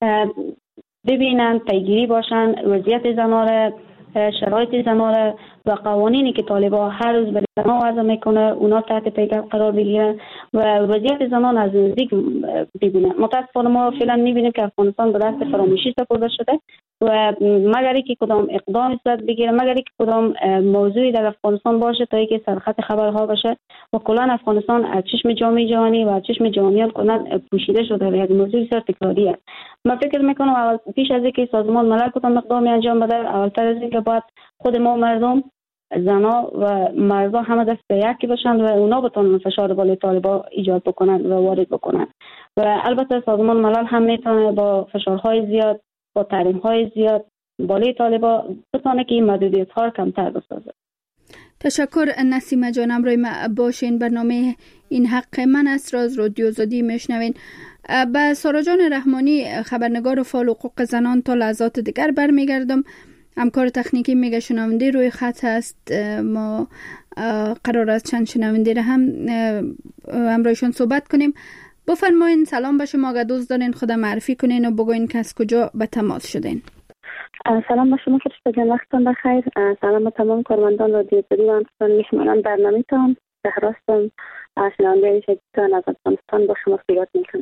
ببینن، پیگیری باشن وضعیت زنان، شرایط زنان و قوانینی که طالبان هر روز برای زنان وضع میکنه اونا تحت پیگرد قرار بگیرن و وضعیت زنان از نزدیک ببینن. متاسفانه ما فعلا میبینیم که افغانستان به دست فراموشی سپرده شده و مگر اینکه کدام اقدام صورت بگیره، مگر اینکه کدام موضوعی در افغانستان باشه تا اینکه سرخط خبرها باشه و کلا افغانستان از چشم جامعه جهانی و از چشم جهانیان کلا پوشیده شده. یعنی موضوع بسیار تکراریه. من فکر میکنم اول پیش از اینکه سازمان ملل کدام اقدامی انجام بده، اولتر از اینکه باید خود ما مردم، زنا و مردا همه دست به یکی باشند و اونا بتونن فشار بالای طالبان ایجاد بکنن و وارد بکنن و البته سازمان ملل هم میتونه با فشارهای زیاد، با تحریم‌های زیاد بالای طالبان بتونه که این محدودیت‌ها رو کمتر بسازه. تشکر نسیم جان، همراه ما باشین. برنامه این حق من است را از رادیو آزادی میشنوین. به سارا جان رحمانی، خبرنگار فعال حقوق زنان، تا لحظات دیگر برمیگردم. همکار تکنیکی میگه شنونده روی خط است، ما قرار است چند شنونده را هم همراهشون صحبت کنیم. بفرمایین. سلام به شما، اگه دوست دارین خود معرفی کنین و بگوین که از کجا به تماس شدین. سلام به شما فرشته جان، وقتتون بخیر. سلام به تمام کارمندان رادیو آزادی و همچنین میهمانان برنامه‌تان. زهراستم، شنونده شدیدتان از افغانستان با شما صحبت میکنم.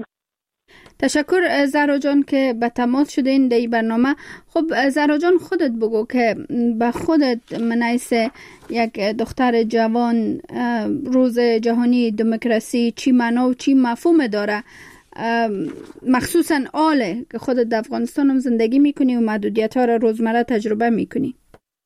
تشکر زهرا جان که به تماس شدین در این برنامه. خب زهرا جان، خودت بگو که به خودت منعیس یک دختر جوان روز جهانی دموکراسی چی معنا و چی مفهوم داره، مخصوصا آله که خودت در افغانستان هم زندگی میکنی و محدودیت ها را روزمره تجربه میکنی؟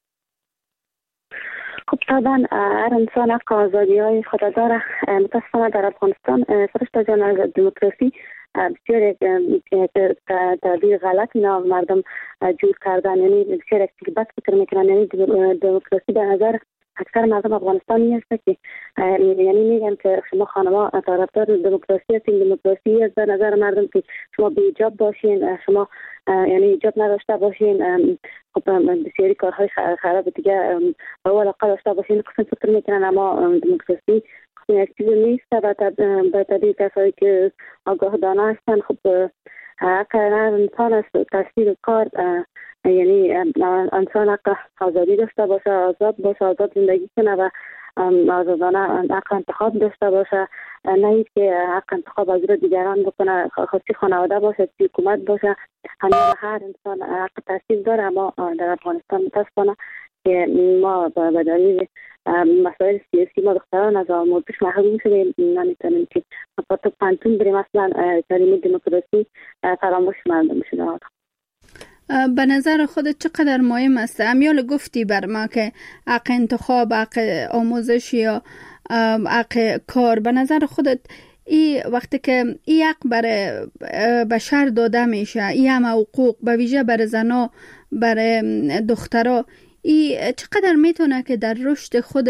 خب طبعا هر انسان حق آزادی های خود داره. متاسفانه در افغانستان فرشته جان از دموکراسی بسیار یک تعبیر غلط اینا مردم جور کردن، یعنی بسیار یک بد فکر میکنن. یعنی دموکراسی به نظر اکثر مردم افغانستانی هست که یعنی میگن که شما خانما طرفدار دموکراسی هستین، دموکراسی است به نظر مردم که شما بی حجاب باشین، شما یعنی حجاب نداشته باشین، خب بسیاری کارهای خراب دیگه با علاقه داشته باشین قسم فکر میکنن. اما دموکراسی یک چیز نیست. به طبیعی کسایی که آگاه دانه هستن خب حق انسان است تاثیر کار، یعنی انسان حق آزادی داشته باشه، آزاد باشه، آزاد زندگی کنه و آزادانه حق انتخاب داشته باشه، نه که حق انتخاب از رو دیگران بکنه، خاصی خانواده باشه، حکومت باشه. همه هر انسان حق تاثیر داره. اما در افغانستان متاسفانه که ما به دلیل مسائل سیاسی ما دختران از آموزش محروم شدیم، نمیتونیم که تو پانتون بریم اصلا کلمه دموکراسی فراموش مردم شده. به نظر خودت چقدر مهم است؟ امیال گفتی بر ما که حق انتخاب، حق آموزش یا حق کار، به نظر خودت ای وقتی که ای حق برای بشر داده میشه، ای هم حقوق به ویژه برای زنا، برای دخترها، ای چقدر میتونه که در رشد خود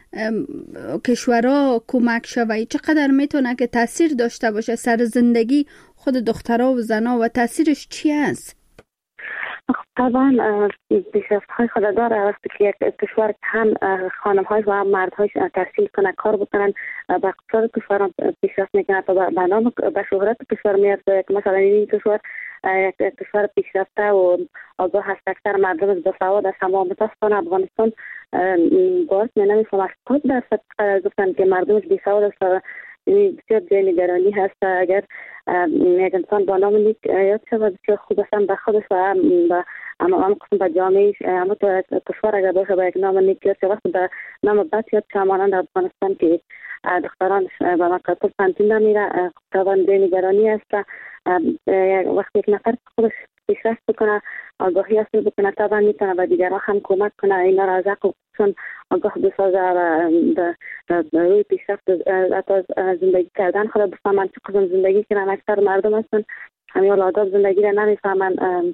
کشورها کمک شوه؟ چقدر میتونه که تاثیر داشته باشه سر زندگی خود دخترها و زنا و تاثیرش چی است؟ طبعا پیشرفت های خود داره. وقتی که یک کشور هم خانم های و هم مرد های تحصیل کنن، کار بکنن، به اقتصاد کشور پیشرفت میکنن، به نام به شهرت کشور میرسه. مثلا این کشور یک کشور پیشرفته و آگاه هست، اکثر مردم با سواد است. اما متاسفانه افغانستان باز نمیفهمم خود درصد گفتن که مردمش بی سواد است. بسیار جای نگرانی هست. اگر یک انسان با نام نیک یاد شود بسیار خوب است به خودش و به اما قسم به جامعه، اما تو کشور اگر باشه با یک نام نیک یاد شود به نام بد یاد شود. در افغانستان که دختران به مکاتب پانتون نمیره، طبعا جای نگرانی است. وقتی یک نفر خودش پیشرفت بکنه، آگاهی حاصل بکنه، طبعا میتونه به دیگران هم کمک کنه اینا را از حق چون آگاه بسازه و روی پیشرفت زندگی کردن خود بفهمن چه قسم زندگی کنن. اکثر مردم هستن همین آداب زندگی را نمیفهمن.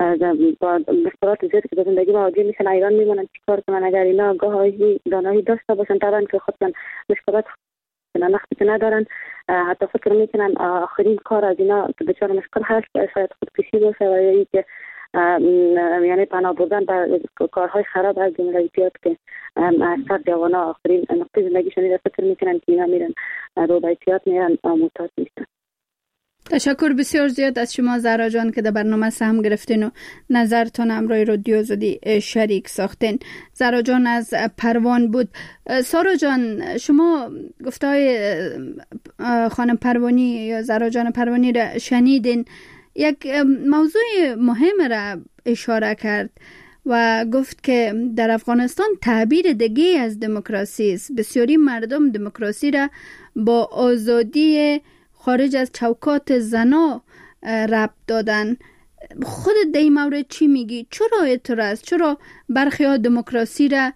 با مشکلات زیادی که زندگی مواجه میشن ایران میمونن چیکار کنن اگر اینا گاهی دانایی داشته باشن طبعا که خودشون مشکلات نقصی ندارن حتی فکر میکنن آخرین کار از اینا که بچار مشکل هست شاید خودکشی باشه و یا که یعنی پناه بردن به کارهای خراب از جمله ایتیاد که اکثر جوانا آخرین نقطه زندگیشون را فکر میکنن که اینا میرن رو به ایتیاد میرن معتاد میشن. تشکر بسیار زیاد از شما زهرا جان که در برنامه سهم گرفتین و نظرتان همراه رادیو آزادی شریک ساختین. زهرا جان از پروان بود. سارا جان شما گفتهای خانم پروانی یا زهرا جان پروانی را شنیدین، یک موضوع مهم را اشاره کرد و گفت که در افغانستان تعبیر دیگه از دموکراسی است. بسیاری مردم دموکراسی را با آزادی خارج از چوکات زنا ربط دادن. خودت در این مورد چی میگی؟ چرا اعتراض؟ چرا برخی ها دموکراسی را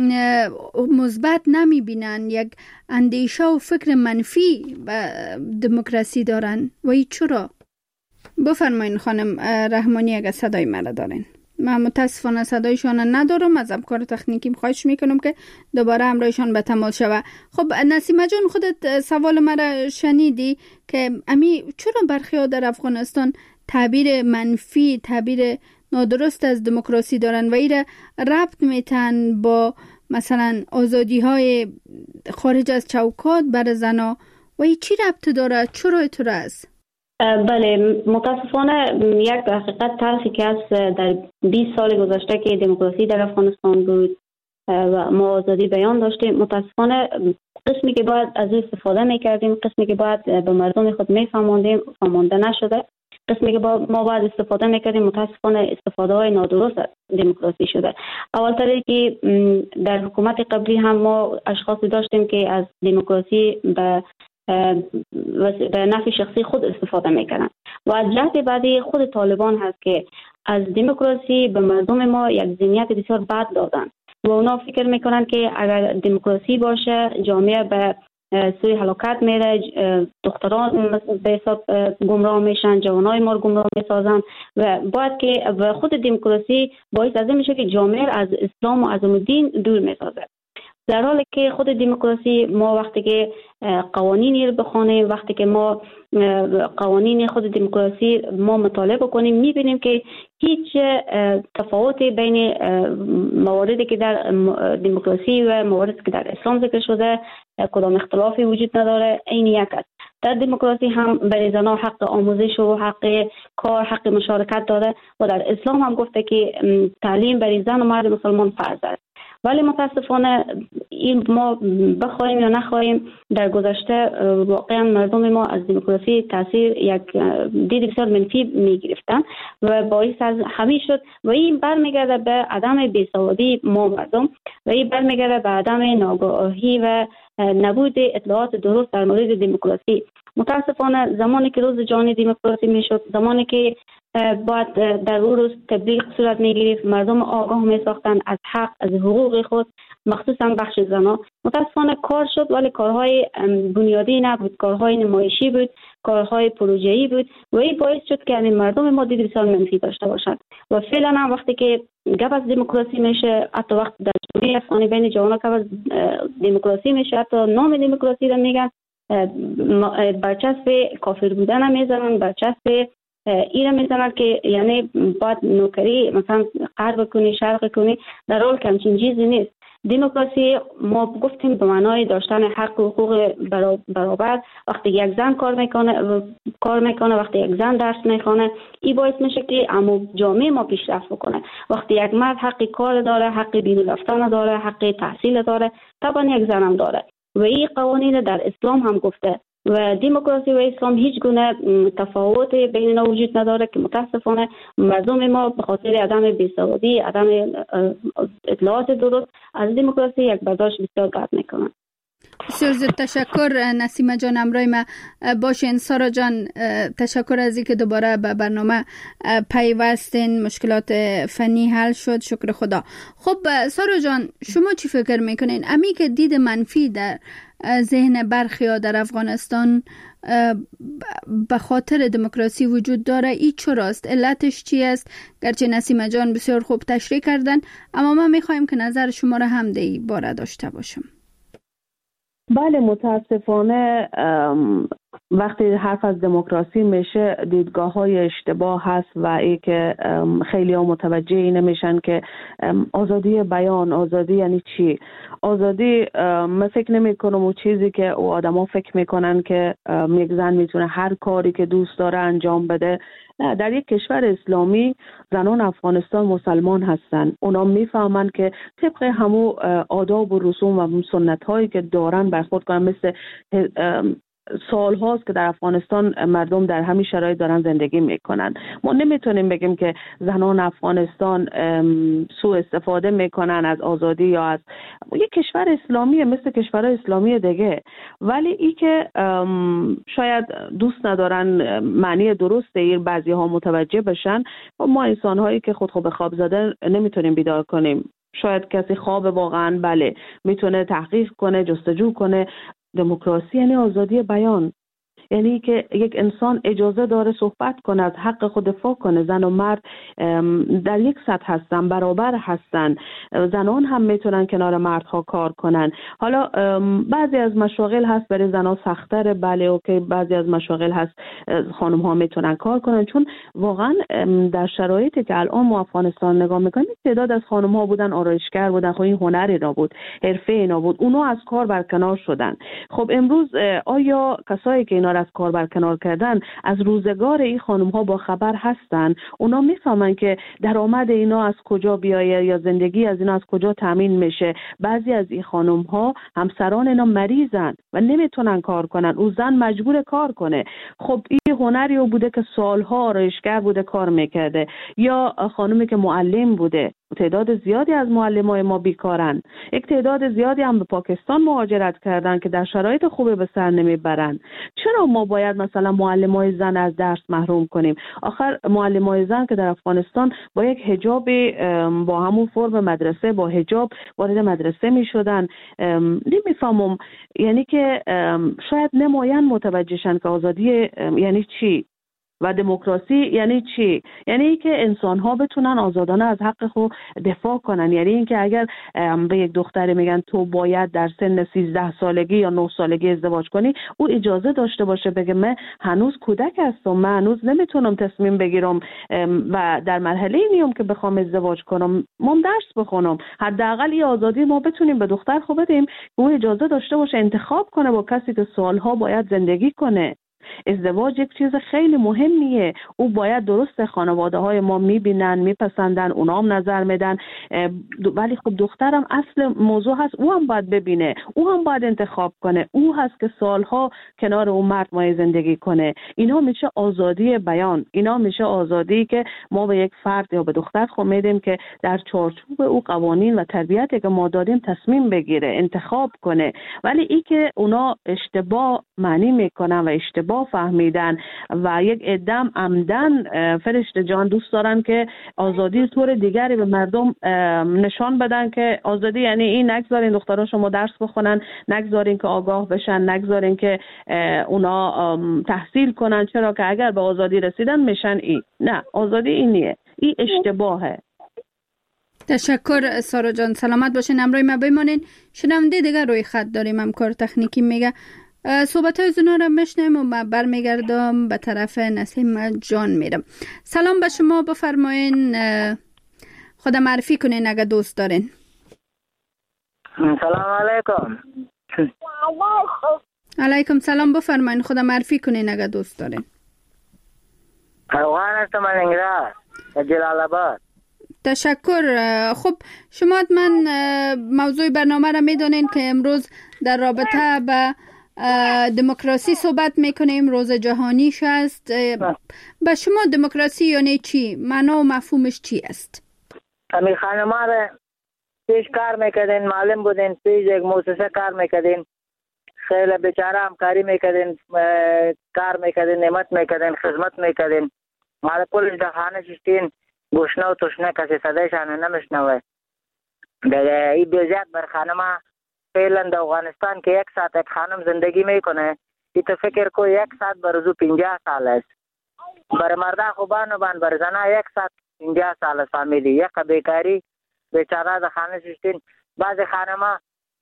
مثبت نمیبینن، یک اندیشه و فکر منفی به دموکراسی دارن و ای چرا؟ بفرمایین خانم رحمانی اگر صدای مرا دارین. من متاسفانه صدایشان ندارم، از ابکار تکنیکیم خواهش میکنم که دوباره همراهشان به تماس شود. خب نسیمه جان خودت سوال مرا شنیدی که امی چرا برخی ها در افغانستان تعبیر منفی، تعبیر نادرست از دموکراسی دارن و ایره ربط میتن با مثلا آزادی های خارج از چوکات بر زنا و ای چی ربط داره؟ چرا اعتراض؟ بله متاسفانه یک حقیقت تلخی که است در بیست سال گذشته که دموکراسی در افغانستان بود و ما آزادی بیان داشتیم، متاسفانه قسمی که باید از او استفاده میکردیم، قسمی که باید به مردم خود میفهماندیم فهمانده نشده، قسمی که با ما باید استفاده میکردیم متاسفانه استفاده های نادرست از دموکراسی شده. اولتره که در حکومت قبلی هم ما اشخاصی داشتیم که از دموکراسی به به نفع شخصی خود استفاده میکنن و از جهت بعدی خود طالبان هست که از دموکراسی به مردم ما یک ذهنیت بسیار بد دادن و اونا فکر میکنن که اگر دموکراسی باشه جامعه به سوی هلاکت میره، دختران به حساب گمراه میشن، جوانای ما گمراه میسازن و باید که خود دموکراسی باعث از این میشه که جامعه از اسلام و از دین دور میسازه. در حالی که خود دموکراسی ما وقتی که قوانینی رو بخونیم، وقتی که ما قوانین خود دموکراسی ما مطالعه بکنیم میبینیم که هیچ تفاوتی بین مواردی که در دموکراسی و مواردی که در اسلام ذکر شده کدام اختلافی وجود نداره، این یک است. در دموکراسی هم برای زنان حق آموزش و حق کار، حق مشارکت داده و در اسلام هم گفته که تعلیم برای زن و مرد مسلمان فرض است. ولی متاسفانه این ما بخوایم یا نخواهیم در گذشته واقعا مردم ما از دموکراسی تاثیر یک دید بسیار منفی می گرفتن و باعث از همین شد و این برمیگرده به عدم بیسوادی ما مردم و این برمیگرده به عدم ناگاهی و نبود اطلاعات درست در مورد دموکراسی. متاسفانه زمانی که روز جهانی دموکراسی میشد، زمانی که باید در اون روز تبلیغ صورت میگرفت، مردم آگاه می ساختن از حق، از حقوق خود، مخصوصا بخش زنان، متاسفانه کار شد ولی کارهای بنیادی نبود، کارهای نمایشی بود، کارهای پروژه‌ای بود و این باعث شد که همین مردم ما دید بسیار منفی داشته باشند و فعلا هم وقتی که گپ از دموکراسی میشه، حتی وقت در جامعه افغانی بین جوانان که از دموکراسی میشه، حتی نام دموکراسی را میگن، برچسب کافر بودن هم میزنن، برچسب ایره میزنن که یعنی باید نوکری مثلا غرب کنی شرق کنی، در حال که همچین چیزی نیست. دموکراسی ما گفتیم به معنای داشتن حق و حقوق برابر. وقتی یک زن کار میکنه کار میکنه وقتی یک زن درس میخونه، این باعث میشه که عمو جامعه ما پیشرفت بکنه. وقتی یک مرد حق کار داره، حق بیرون رفتن داره، حق تحصیل داره، طبعا یک زن هم داره و این قوانین در اسلام هم گفته و دموکراسی و اسلام هیچ گونه تفاوت بین اینا وجود نداره که متاسفانه مردم ما به خاطر عدم بیسوادی، عدم اطلاعات درست از دموکراسی یک برداشت بسیار بد میکنن. بسیار زیاد تشکر نسیمه جان، همراه ما باشین. سارا جان تشکر از اینکه دوباره به برنامه پیوستین، مشکلات فنی حل شد، شکر خدا. خب سارا جان شما چی فکر میکنین؟ امی که دید منفی در ذهن برخی ها در افغانستان به خاطر دموکراسی وجود داره. ای چراست؟ علتش چی است؟ گرچه نسیم جان بسیار خوب تشریح کردن، اما ما میخوایم که نظر شما را هم در این باره داشته باشم. بله، متاسفانه وقتی حرف از دموکراسی میشه دیدگاه های اشتباه هست و ای که خیلی ها متوجه این نمیشن که آزادی بیان، آزادی یعنی چی؟ آزادی من فکر نمی کنم اون چیزی که او آدم ها فکر میکنن که یک زن میتونه هر کاری که دوست داره انجام بده. نه، در یک کشور اسلامی زنان افغانستان مسلمان هستن. اونا میفهمن که طبق همو آداب و رسوم و سنت هایی که دارن برخورد کنن. مثل سال هاست که در افغانستان مردم در همین شرایط دارن زندگی میکنن. ما نمیتونیم بگیم که زنان افغانستان سوء استفاده میکنن از آزادی یا از یک کشور اسلامی مثل کشورهای اسلامی دیگه. ولی ای که شاید دوست ندارن معنی درست این بعضی ها متوجه بشن، ما انسان هایی که خود خوب خواب زده نمیتونیم بیدار کنیم. شاید کسی خواب واقعا بله میتونه تحقیق کنه، جستجو کنه. دموکراسی یعنی آزادی بیان، یعنی که یک انسان اجازه داره صحبت کنه، از حق خود دفاع کنه. زن و مرد در یک سطح هستن، برابر هستن. زنان هم میتونن کنار مردها کار کنن. حالا بعضی از مشاغل هست برای زنان سخت‌تره، بله اوکی. بعضی از مشاغل هست خانم ها میتونن کار کنن، چون واقعا در شرایطی که الان ما افغانستان نگاه میکنیم تعداد از خانم ها بودن آرایشگر بودن، خب این هنری نبود، حرفه اینا بود، اونا از کار برکنار شدن. خب امروز آیا کسایی که اینا از کار برکنار کردن از روزگار این خانم ها با خبر هستن؟ اونا میفهمن که درآمد اینا از کجا بیایه یا زندگی از اینا از کجا تامین میشه. بعضی از این خانم ها همسران اینا مریضن و نمیتونن کار کنن، او زن مجبور کار کنه. خب این هنری بوده که سالها آرایشگر بوده کار میکرده، یا خانومی که معلم بوده. تعداد زیادی از معلمای ما بیکارن. یک تعداد زیادی هم به پاکستان مهاجرت کردن که در شرایط خوبی به سر نمیبرن. چرا ما باید مثلا معلمای زن از درس محروم کنیم؟ آخر معلمای زن که در افغانستان با یک حجاب با همون فرم مدرسه با حجاب وارد مدرسه میشدن. نمیفهمم، یعنی که شاید نمایان متوجهشن که آزادی یعنی چی و دموکراسی یعنی چی. یعنی که انسان ها بتونن آزادانه از حق خود دفاع کنن. یعنی اینکه اگر به یک دختری میگن تو باید در سن سیزده سالگی یا نه سالگی ازدواج کنی، او اجازه داشته باشه بگه من هنوز کودک هستم، من هنوز نمیتونم تصمیم بگیرم و در مرحله اینیم که بخوام ازدواج کنم، من درس بخونم. حداقل این آزادی ما بتونیم به دختر خود بدیم که او اجازه داشته باشه انتخاب کنه با کسی که سالها باید زندگی کنه. ازدواج یک چیز خیلی مهمیه. او باید درست خانواده های ما میبینن، میپسندن، اونا هم نظر میدن، ولی خب دخترم اصل موضوع هست، او هم باید ببینه، او هم باید انتخاب کنه. او هست که سالها کنار اون مرد مای زندگی کنه. اینا میشه آزادی بیان، اینا میشه آزادی که ما به یک فرد یا به دختر خود میدیم که در چارچوب او قوانین و تربیتی که ما دادیم تصمیم بگیره، انتخاب کنه. ولی ای که اونا اشتباه معنی میکنن و اشتباه فهمیدن و یک عدم عمدن فرشته جان دوست دارن که آزادی طور دیگری به مردم نشان بدن که آزادی یعنی این، نگذارین دختران شما درس بخونن، نگذارین که آگاه بشن، نگذارین که اونا تحصیل کنن، چرا که اگر به آزادی رسیدن میشن ای. نه، آزادی این نیه، این اشتباهه. تشکر سارا جان، سلامت باشین. امروی ما بمانین. شنونده دیگر روی خط داریم، همکار تکنیکی میگه صحبت های زنا را میشنیم و من برمیگردم به طرف نسیم جان میرم. سلام به شما، بفرمایین خود معرفی کنین اگه دوست دارین. سلام علیکم. علیکم سلام، بفرمایین خود معرفی کنین اگه دوست دارین. افغان هستم از انگراز جلال آباد. تشکر. خب شما من موضوع برنامه را میدونین که امروز در رابطه به دموکراسی صحبت میکنیم، روز جهانیش است. به شما دموکراسی یعنی چی؟ معنا و مفهومش چی است؟ امی خانم ها را پیش کار میکردین، معلم بودین، پیش یک موسسه کار میکردین، خیلی بیچاره همکاری میکردین، کار میکردین، نعمت میکردین، خدمت میکردین. مال پولش در خانه ششتین، گوشنه و توشنه کسی صدایشانه نمیشنوه. در این بیزیت بر خانم ها فعلا در افغانستان که یک ساعت یک خانم زندگی میکنه، تو فکر کو یک ساعت برزو پنجاه سال است. بر مردا خوبانو بان بر زنا یک ساعت پنجاه سال است فامیلی. یک بیکاری بیچاره د خانه ششتین بعض خانما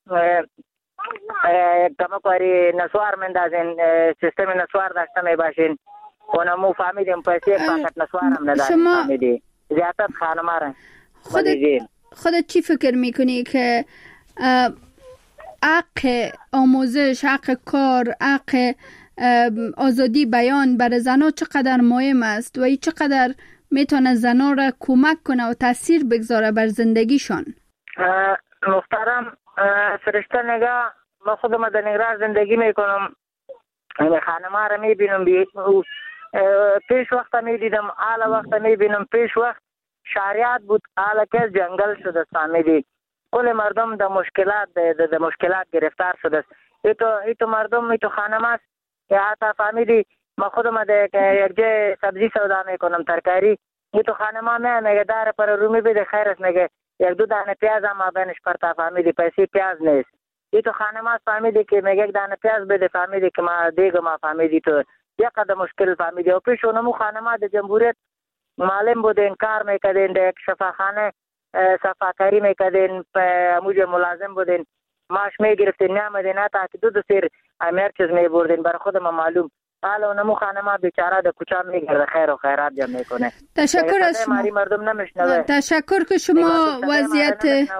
کما کاری نسوار مندازین سیستم نسوار داشته می باشین. اونمو فامیلی هم پیسه فقط نسوار هم ندارین فامیلی. زیادت خانما را خودت خودت چی فکر میکنی که حق آموزش، حق کار، حق آزادی بیان برای زنها چقدر مهم است و ای چقدر میتونه زنها را کمک کنه و تاثیر بگذاره بر زندگیشان؟ محترم فرشته نگاه، ما خودم در نگران زندگی میکنم. خانما را میبینم، پیش وقت میدیدم، حالا وقت میبینم. پیش وقت شهریات بود، حالا که جنگل شده فامیلی. کل مردم در مشکلات در مشکلات گرفتار شده است. ایتو ایتو مردم ایتو خانم است که حتی فامیلی ما خودم در یک جای سبزی سودا میکنم، ترکاری. ایتو خانم ها میگه داره پر رومی بده خیر است، میگه یک دو دانه پیاز هم بینش پرتا فامیلی، پیسه پیاز نیست. ایتو خانم ها فامیلی که میگه یک دانه پیاز بده فامیلی که ما دیگه ما فامیلی تو یک قدر مشکل فامیلی. و پیش اونمو خانم ها در جمهوریت معلم بودین، کار میکردین، در یک شفاخانه صفاکاری میکردین، موجه ملازم بودین، معاش میگرفتین، نیامدین حتی که دو دو سیر امیر چیز میبردین. برای خود ما معلوم. حالا اونمو خانما بیچاره در کوچه میگرده، خیر و خیرات جمع میکنه. تشکر از شما. مردم نمیشنوه. تشکر که شما وضعیت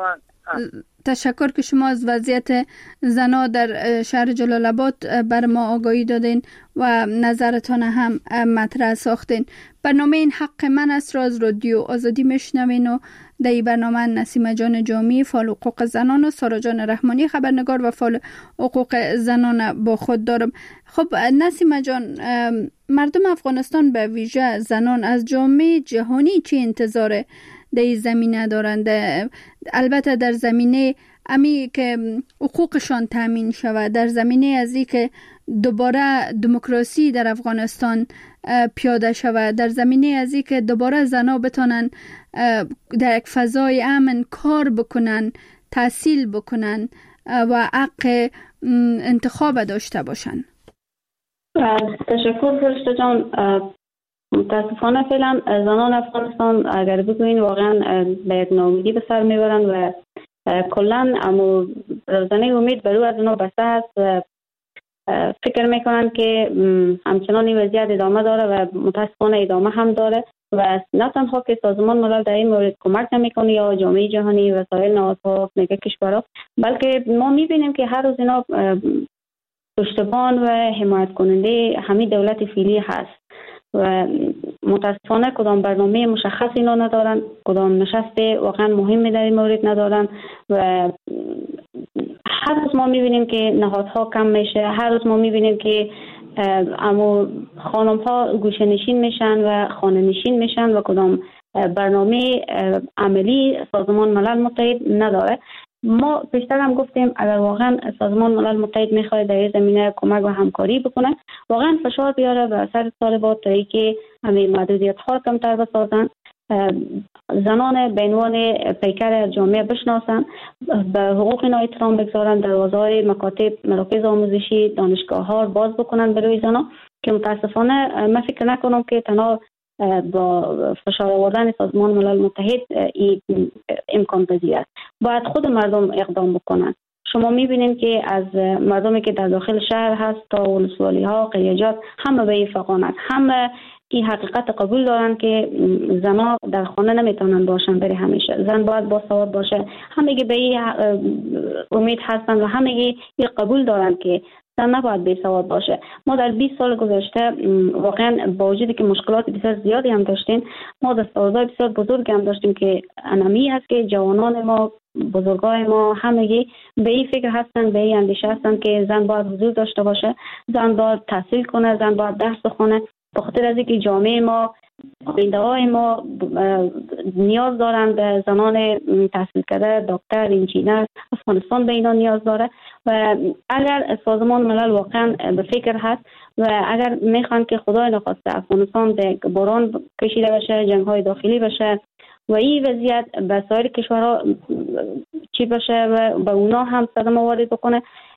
تشکر که شما از وضعیت زنا در شهر جلال آباد بر ما آگاهی دادین و نظرتان هم مطرح ساختین. برنامه این حق من است را از رادیو آزادی میشنوین و در این برنامه نسیم جان جامی فعال حقوق زنان و سارا جان رحمانی خبرنگار و فعال حقوق زنان با خود دارم. خب نسیم جان، مردم افغانستان به ویژه زنان از جامعه جهانی چه انتظار در این زمینه دارند؟ البته در زمینه امی که حقوقشان تامین شود، در زمینه از این که دوباره دموکراسی در افغانستان پیاده شود، در زمینه از این که دوباره زنها بتانن در یک فضای امن کار بکنن، تحصیل بکنن و حق انتخاب داشته باشن. تشکر فرشته جان. متاسفانه فعلا زنان افغانستان اگر بگوین واقعا به یک ناامیدی به سر میبرن و کلا اما روزانه امید بر او از اونا بسته است و فکر میکنن که همچنان این وضعیت ادامه داره و متاسفانه ادامه هم داره و نه تنها که سازمان ملل در این مورد کمک نمیکنه یا جامعه جهانی و سایر نهادها نگاه کشورها، بلکه ما میبینیم که هر روز اینا پشتبان و حمایت کننده همین دولت فعلی هست و متاسفانه کدام برنامه مشخص اینا ندارن، کدام نشست واقعا مهمی در این مورد ندارن و هر روز ما میبینیم که نهادها کم میشه، هر روز ما میبینیم که اما خانم ها گوشه نشین میشن و خانه نشین میشن و کدام برنامه عملی سازمان ملل متحد نداره. ما بیشتر هم گفتیم اگر واقعا سازمان ملل متحد میخواد در این زمینه کمک و همکاری بکنه، واقعا فشار بیاره بر سر طالبات تا اینکه همین محدودیت ها کمتر بسازن، زنان به عنوان پیکر جامعه بشناسن، به حقوق اینا احترام بگذارن، دروازه‌های مکاتب مراکز آموزشی دانشگاه ها باز بکنن برای زنان که متاسفانه من فکر نکنم که تنها با فشار آوردن سازمان ملل متحد این امکان پذیر است. باید خود مردم اقدام بکنن. شما میبینید که از مردمی که در داخل شهر هست تا ولسوالی ها، قریجات، همه به این فقانت، همه این حقیقت قبول دارن که زنها در خانه نمیتونن باشن برای همیشه. زن باید با سواد باشه. همگی به این امید هستن و همگی این قبول دارن که زن نباید بی سواد باشه. ما در بیست سال گذشته واقعا با وجودی که مشکلات بسیار زیادی هم داشتیم، ما دستاوردهای بسیار بزرگی هم داشتیم که انمی هست که جوانان ما، بزرگای ما همگی به این فکر هستن، به این اندیشه هستن که زن باید حضور داشته باشه، زن باید تحصیل کنه، زن باید درس بخونه. به خاطر از اینکه جامعه ما، آینده های ما نیاز دارن به زنان تحصیل کرده، دکتر، انجینر. افغانستان به اینا نیاز داره و اگر سازمان ملل واقعا به فکر هست و اگر میخوان که خدای نخواسته افغانستان به بحران کشیده بشه، جنگ های داخلی بشه و این وضعیت به سایر کشورها چی بشه و به اونا هم صدمه وارد بکنه،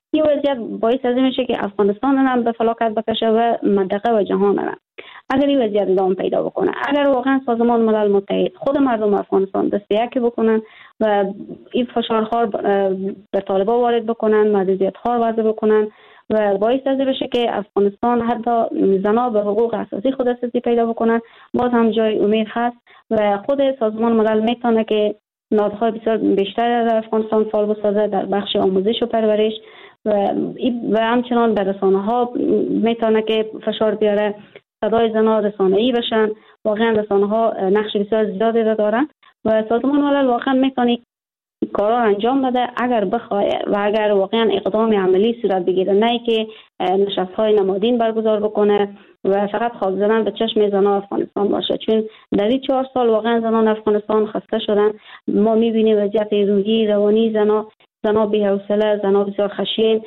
این وضعیت باعث از این میشه که افغانستان هم به فلاکت بکشه و منطقه و جهان هم. اگر این وضعیت ادامه پیدا بکنه، اگر واقعا سازمان ملل متحد خود مردم افغانستان دست به یکی بکنن و این فشارها به طالبان وارد بکنن، محدودیت‌ها وضع بکنن و باعث از بشه که افغانستان حتی زنان به حقوق اساسی خود دسترسی پیدا بکنن، باز هم جای امید هست و خود سازمان ملل میتونه که نهادهای بسیار بیشتر در افغانستان فعال بسازه در بخش آموزش و پرورش و و همچنان در رسانه‌ها میتونه که فشار بیاره، صدای زنان رسانه‌ای بشن. واقعا رسانه‌ها نقش بسیار زیادی دارن و سازمان ملل واقعا میتونه کارا انجام بده اگر بخواد و اگر واقعا اقدام عملی صورت بگیره، نه که نشست‌های نمادین برگزار بکنه و فقط خواب زدن به چشم زنان افغانستان باشه. چون در این چهار سال واقعا زنان افغانستان خسته شدن. ما می‌بینیم وضعیت روحی روانی زنان زنان بی‌حوصله، زنان بسیار خشین.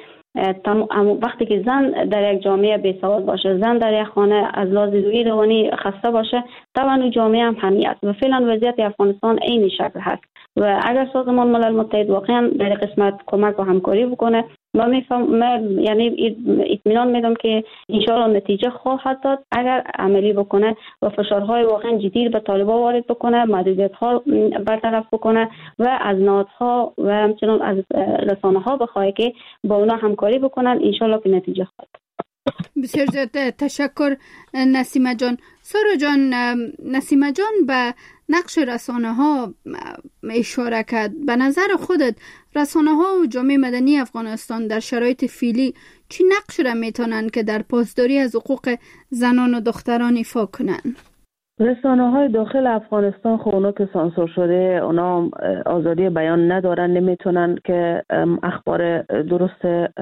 وقتی که زن در یک جامعه بی‌سواد باشه، زن در یک خانه از لحاظ روحی روانی خسته باشه، طبعا اون جامعه هم همیت و فعلا وضعیت افغانستان این شکل هست و اگر سازمان ملل متحد واقعا در قسمت کمک و همکاری بکنه، ما میفهم یعنی اطمینان میدم که انشاءالله نتیجه خواهد داد اگر عملی بکنه و فشارهای واقعا جدی به طالبان وارد بکنه، محدودیت‌ها برطرف بکنه و از نهادها و همچنان از رسانه‌ها بخواه که با اونا همکاری بکنن، انشاءالله که نتیجه خواهد. بسیار زیاد تشکر نسیمه جان. سارا جان، نسیمه جان به نقش رسانه ها اشاره کرد. به نظر خودت رسانه ها و جامعه مدنی افغانستان در شرایط فعلی چی نقش را میتونن که در پاسداری از حقوق زنان و دختران ایفا کنن؟ رسانه های داخل افغانستان خب اونا که سانسور شده، اونا آزادی بیان ندارن، نمیتونن که اخبار درست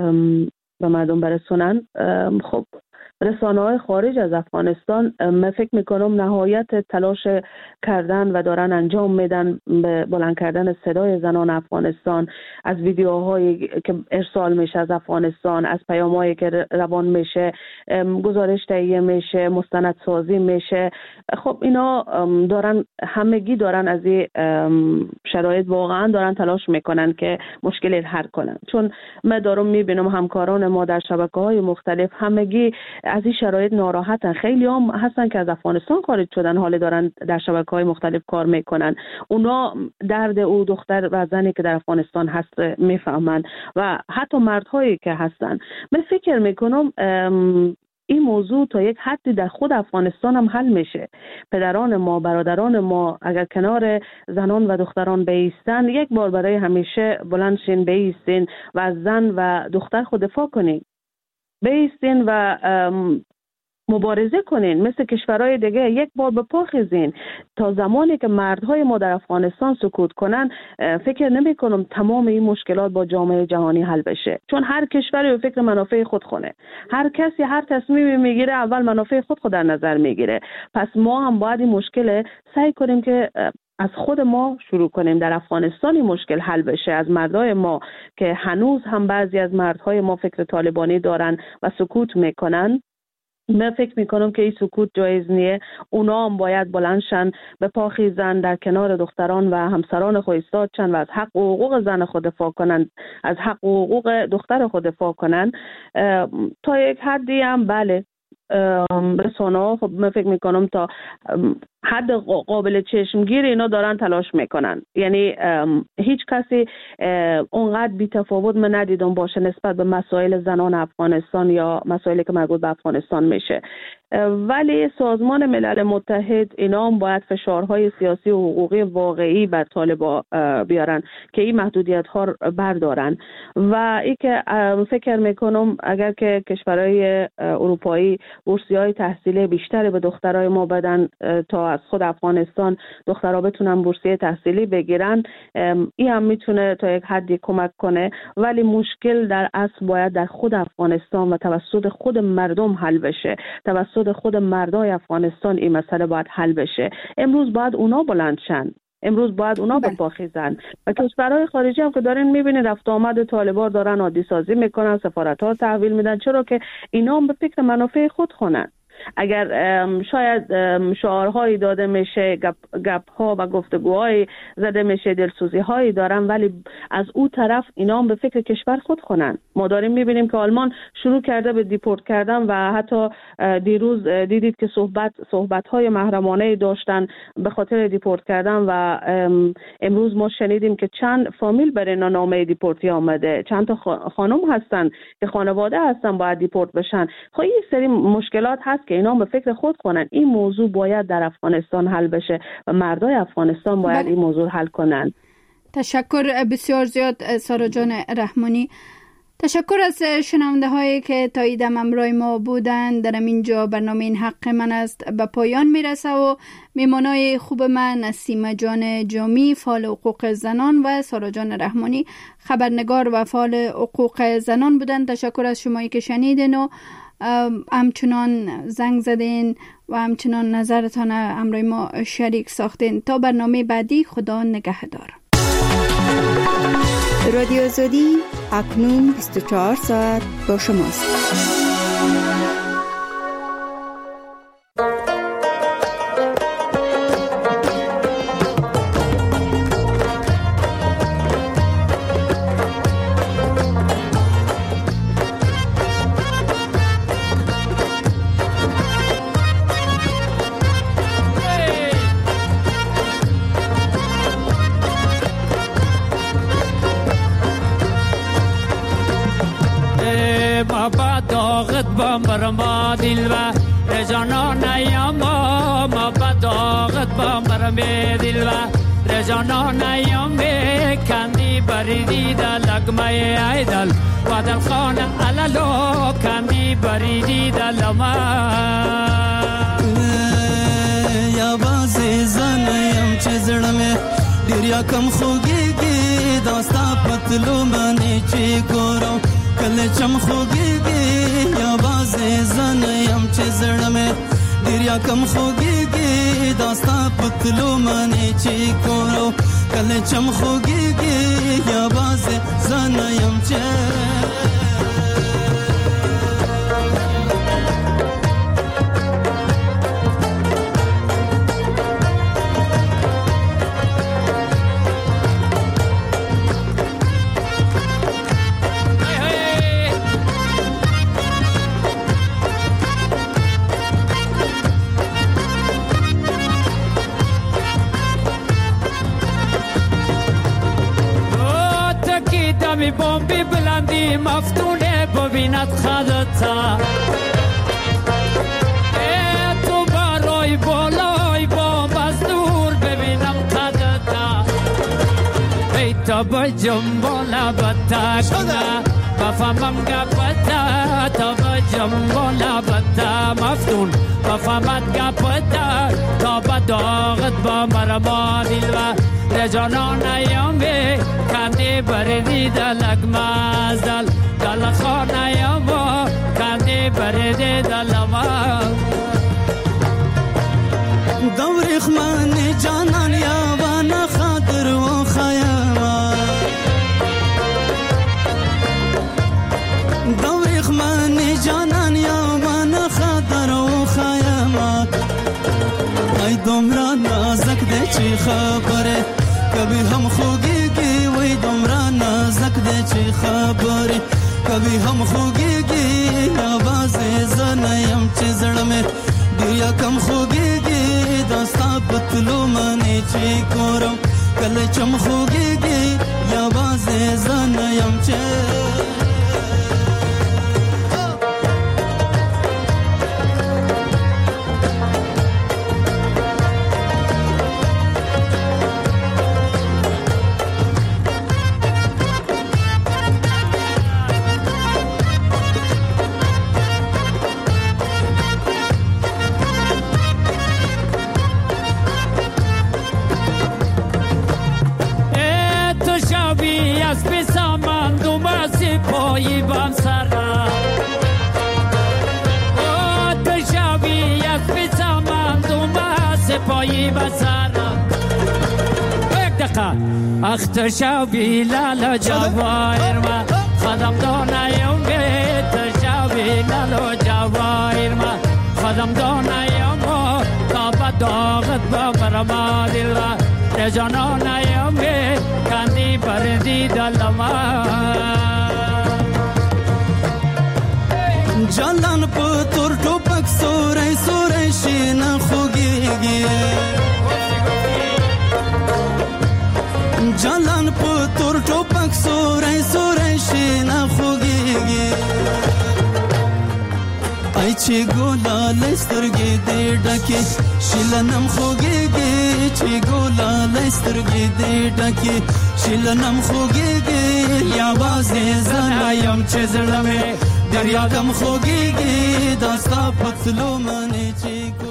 به مردم برسونن. خب رسانه های خارج از افغانستان من فکر میکنم نهایت تلاش کردن و دارن انجام میدن به بلند کردن صدای زنان افغانستان، از ویدیوهایی که ارسال میشه از افغانستان، از پیامایی که روان میشه، گزارش تهیه میشه، مستندسازی میشه. خب اینا دارن همگی دارن از این شرایط واقعا دارن تلاش میکنن که مشکل حل کنن. چون من دارم میبینم همکاران ما در شبکه‌های مختلف همگی از این شرایط ناراحتن. خیلی هم هستن که از افغانستان خارج شدن، حالا دارن در شبکه‌های مختلف کار میکنن. اونا درد او دختر و زنی که در افغانستان هست میفهمن و حتی مردهایی که هستن. من فکر میکنم این موضوع تا یک حدی در خود افغانستان هم حل میشه. پدران ما، برادران ما اگر کنار زنان و دختران بیستن، یک بار برای همیشه بلند شین، بیستین و از زن و دختر خود دفاع کنین، بیستین و مبارزه کنین مثل کشورهای دیگه، یک بار به پا خیزین. تا زمانی که مردهای ما در افغانستان سکوت کنن، فکر نمی کنم تمام این مشکلات با جامعه جهانی حل بشه. چون هر کشوری به فکر منافع خود خونه، هر کسی هر تصمیمی میگیره اول منافع خود خود در نظر میگیره. پس ما هم باید این مشکل سعی کنیم که از خود ما شروع کنیم در افغانستان این مشکل حل بشه. از مردای ما که هنوز هم بعضی از مردهای ما فکر طالبانی دارن و سکوت میکنن، من فکر میکنم که این سکوت جایز نیه. اونا هم باید بلندشن به پا خیزن، در کنار دختران و همسران خود ایستاد چند و از حق و حقوق زن خود دفاع کنن، از حق و حقوق دختر خود دفاع کنن. تا یک حدی هم بله رسانه ها خب من فکر میکنم تا حد قابل چشمگیر اینا دارن تلاش میکنن. یعنی هیچ کسی اونقدر بی تفاوت من ندیدم باشه نسبت به مسائل زنان افغانستان یا مسائلی که مربوط به افغانستان میشه. ولی سازمان ملل متحد اینا هم باید فشارهای سیاسی و حقوقی واقعی بر طالبان بیارن که این محدودیت ها بردارن. و ای که فکر میکنم اگر که کشورهای اروپایی بورسیهای تحصیلی بیشتری به دخترای ما بدن تا از خود افغانستان دخترها بتونن بورسیه تحصیلی بگیرن، این هم میتونه تا یک حدی کمک کنه. ولی مشکل در اصل باید در خود افغانستان و توسط خود مردم حل بشه. توسط خود مردای افغانستان این مسئله باید حل بشه. امروز باید اونا بلند شن، امروز باید اونا به پا خیزن. و کشورهای خارجی هم که دارین میبینید رفت آمد طالبان دارن عادی سازی میکنن، سفارت‌ها تحویل میدن، چرا که اینا هم به فکر منافع خود خونن. اگر شاید شعارهایی داده میشه، گپ گپ ها و گفتگوهای زده میشه، دلسوزی هایی دارن، ولی از او طرف اینا هم به فکر کشور خود کنن. ما داریم میبینیم که آلمان شروع کرده به دیپورت کردن و حتی دیروز دیدید که صحبت صحبت های محرمانه داشتن به خاطر دیپورت کردن و امروز ما شنیدیم که چند فامیل برای اینا نامه دیپورتی آمده، چند تا خانم هستن که خانواده هستن باید دیپورت بشن. خب این سری مشکلات هست که اینا به فکر خود کنن. این موضوع باید در افغانستان حل بشه و مردای افغانستان باید این موضوع حل کنن. تشکر بسیار زیاد سارا جان رحمانی. تشکر از شنونده هایی که تا ایدم همراه ما بودند. در اینجا برنامه این حق من است به پایان میرسه و میمانای خوب من نسیمه جان جامی فعال حقوق زنان و سارا جان رحمانی خبرنگار و فعال حقوق زنان بودند. تشکر از شمایی که شنیدین و همچنان زنگ زدین و همچنان نظرتان همراه ما شریک ساختین. تا برنامه بعدی، خدا نگهدار. رادیو آزادی اکنون بیست و چهار ساعت با شماست. مرما دل و رجانا نیاما ما بداغت با مرمی دل و رجانا نیامی کندی بریدی در لگمه ایدل و در خانه علالو کندی بریدی در لما یا بازی زنیم چه زرمه دیر یا کم خوگیگی داستا پتلو منی چی گورو کل چم خوگیگی یا بازی زنیم چه زرمه دیر یا کم خوگیگی داستا پتلو منی چی گورو کل چم خوگیگی یا بازی زنیم چه می بومبی بلندی مفتونه ببیند خدتا ای تو برای بالای بومب از دور ببینم خدتا ای تا بجم بالا بتا کنه بفهمم گپتا تا بجم بالا بتا مفتون بفهمت گپتا تا بداغت با مرما دل و رجانا نیامی کندی بردی دلک مازدل دل خانه یاما کندی بردی دل ما دوری خمانی جانان یاوان خاطر و خیاما دوری خمانی جانان یاوان خاطر و خیاما ای دمرا نازک ده چی خبره کبھی ہم خوگی گی وی دمرا نازک دے چی خبری کبھی ہم خوگی گی آواز زنیم چی زڑ میں دیا کم خوگی گی داستا پتلو منی چی کورم کل چم خوگی گی آواز زنیم چی پایی بام سرا او تشابی از بیسامان دوما سپایی با سرا یک دقیقه اخ تشابی لالا جوایر ما خدم دانه یونگه تشابی لالا جوایر ما خودم دانیم و تا به داغت با برما دل و رجانا نیم کندی بردی دلما جلان پتر توپک سوره سوره شین خوگیگی جلان پتر توپک سوره سوره شین خوگیگی ای چی گولا لسترگی دی ڈکی شیلنم خوگیگی چی گولا لسترگی دی ڈکی شیلنم خوگیگی یا بازی زنایم چه زلمه دریا کم خوگیگی داستا پتلو منی چی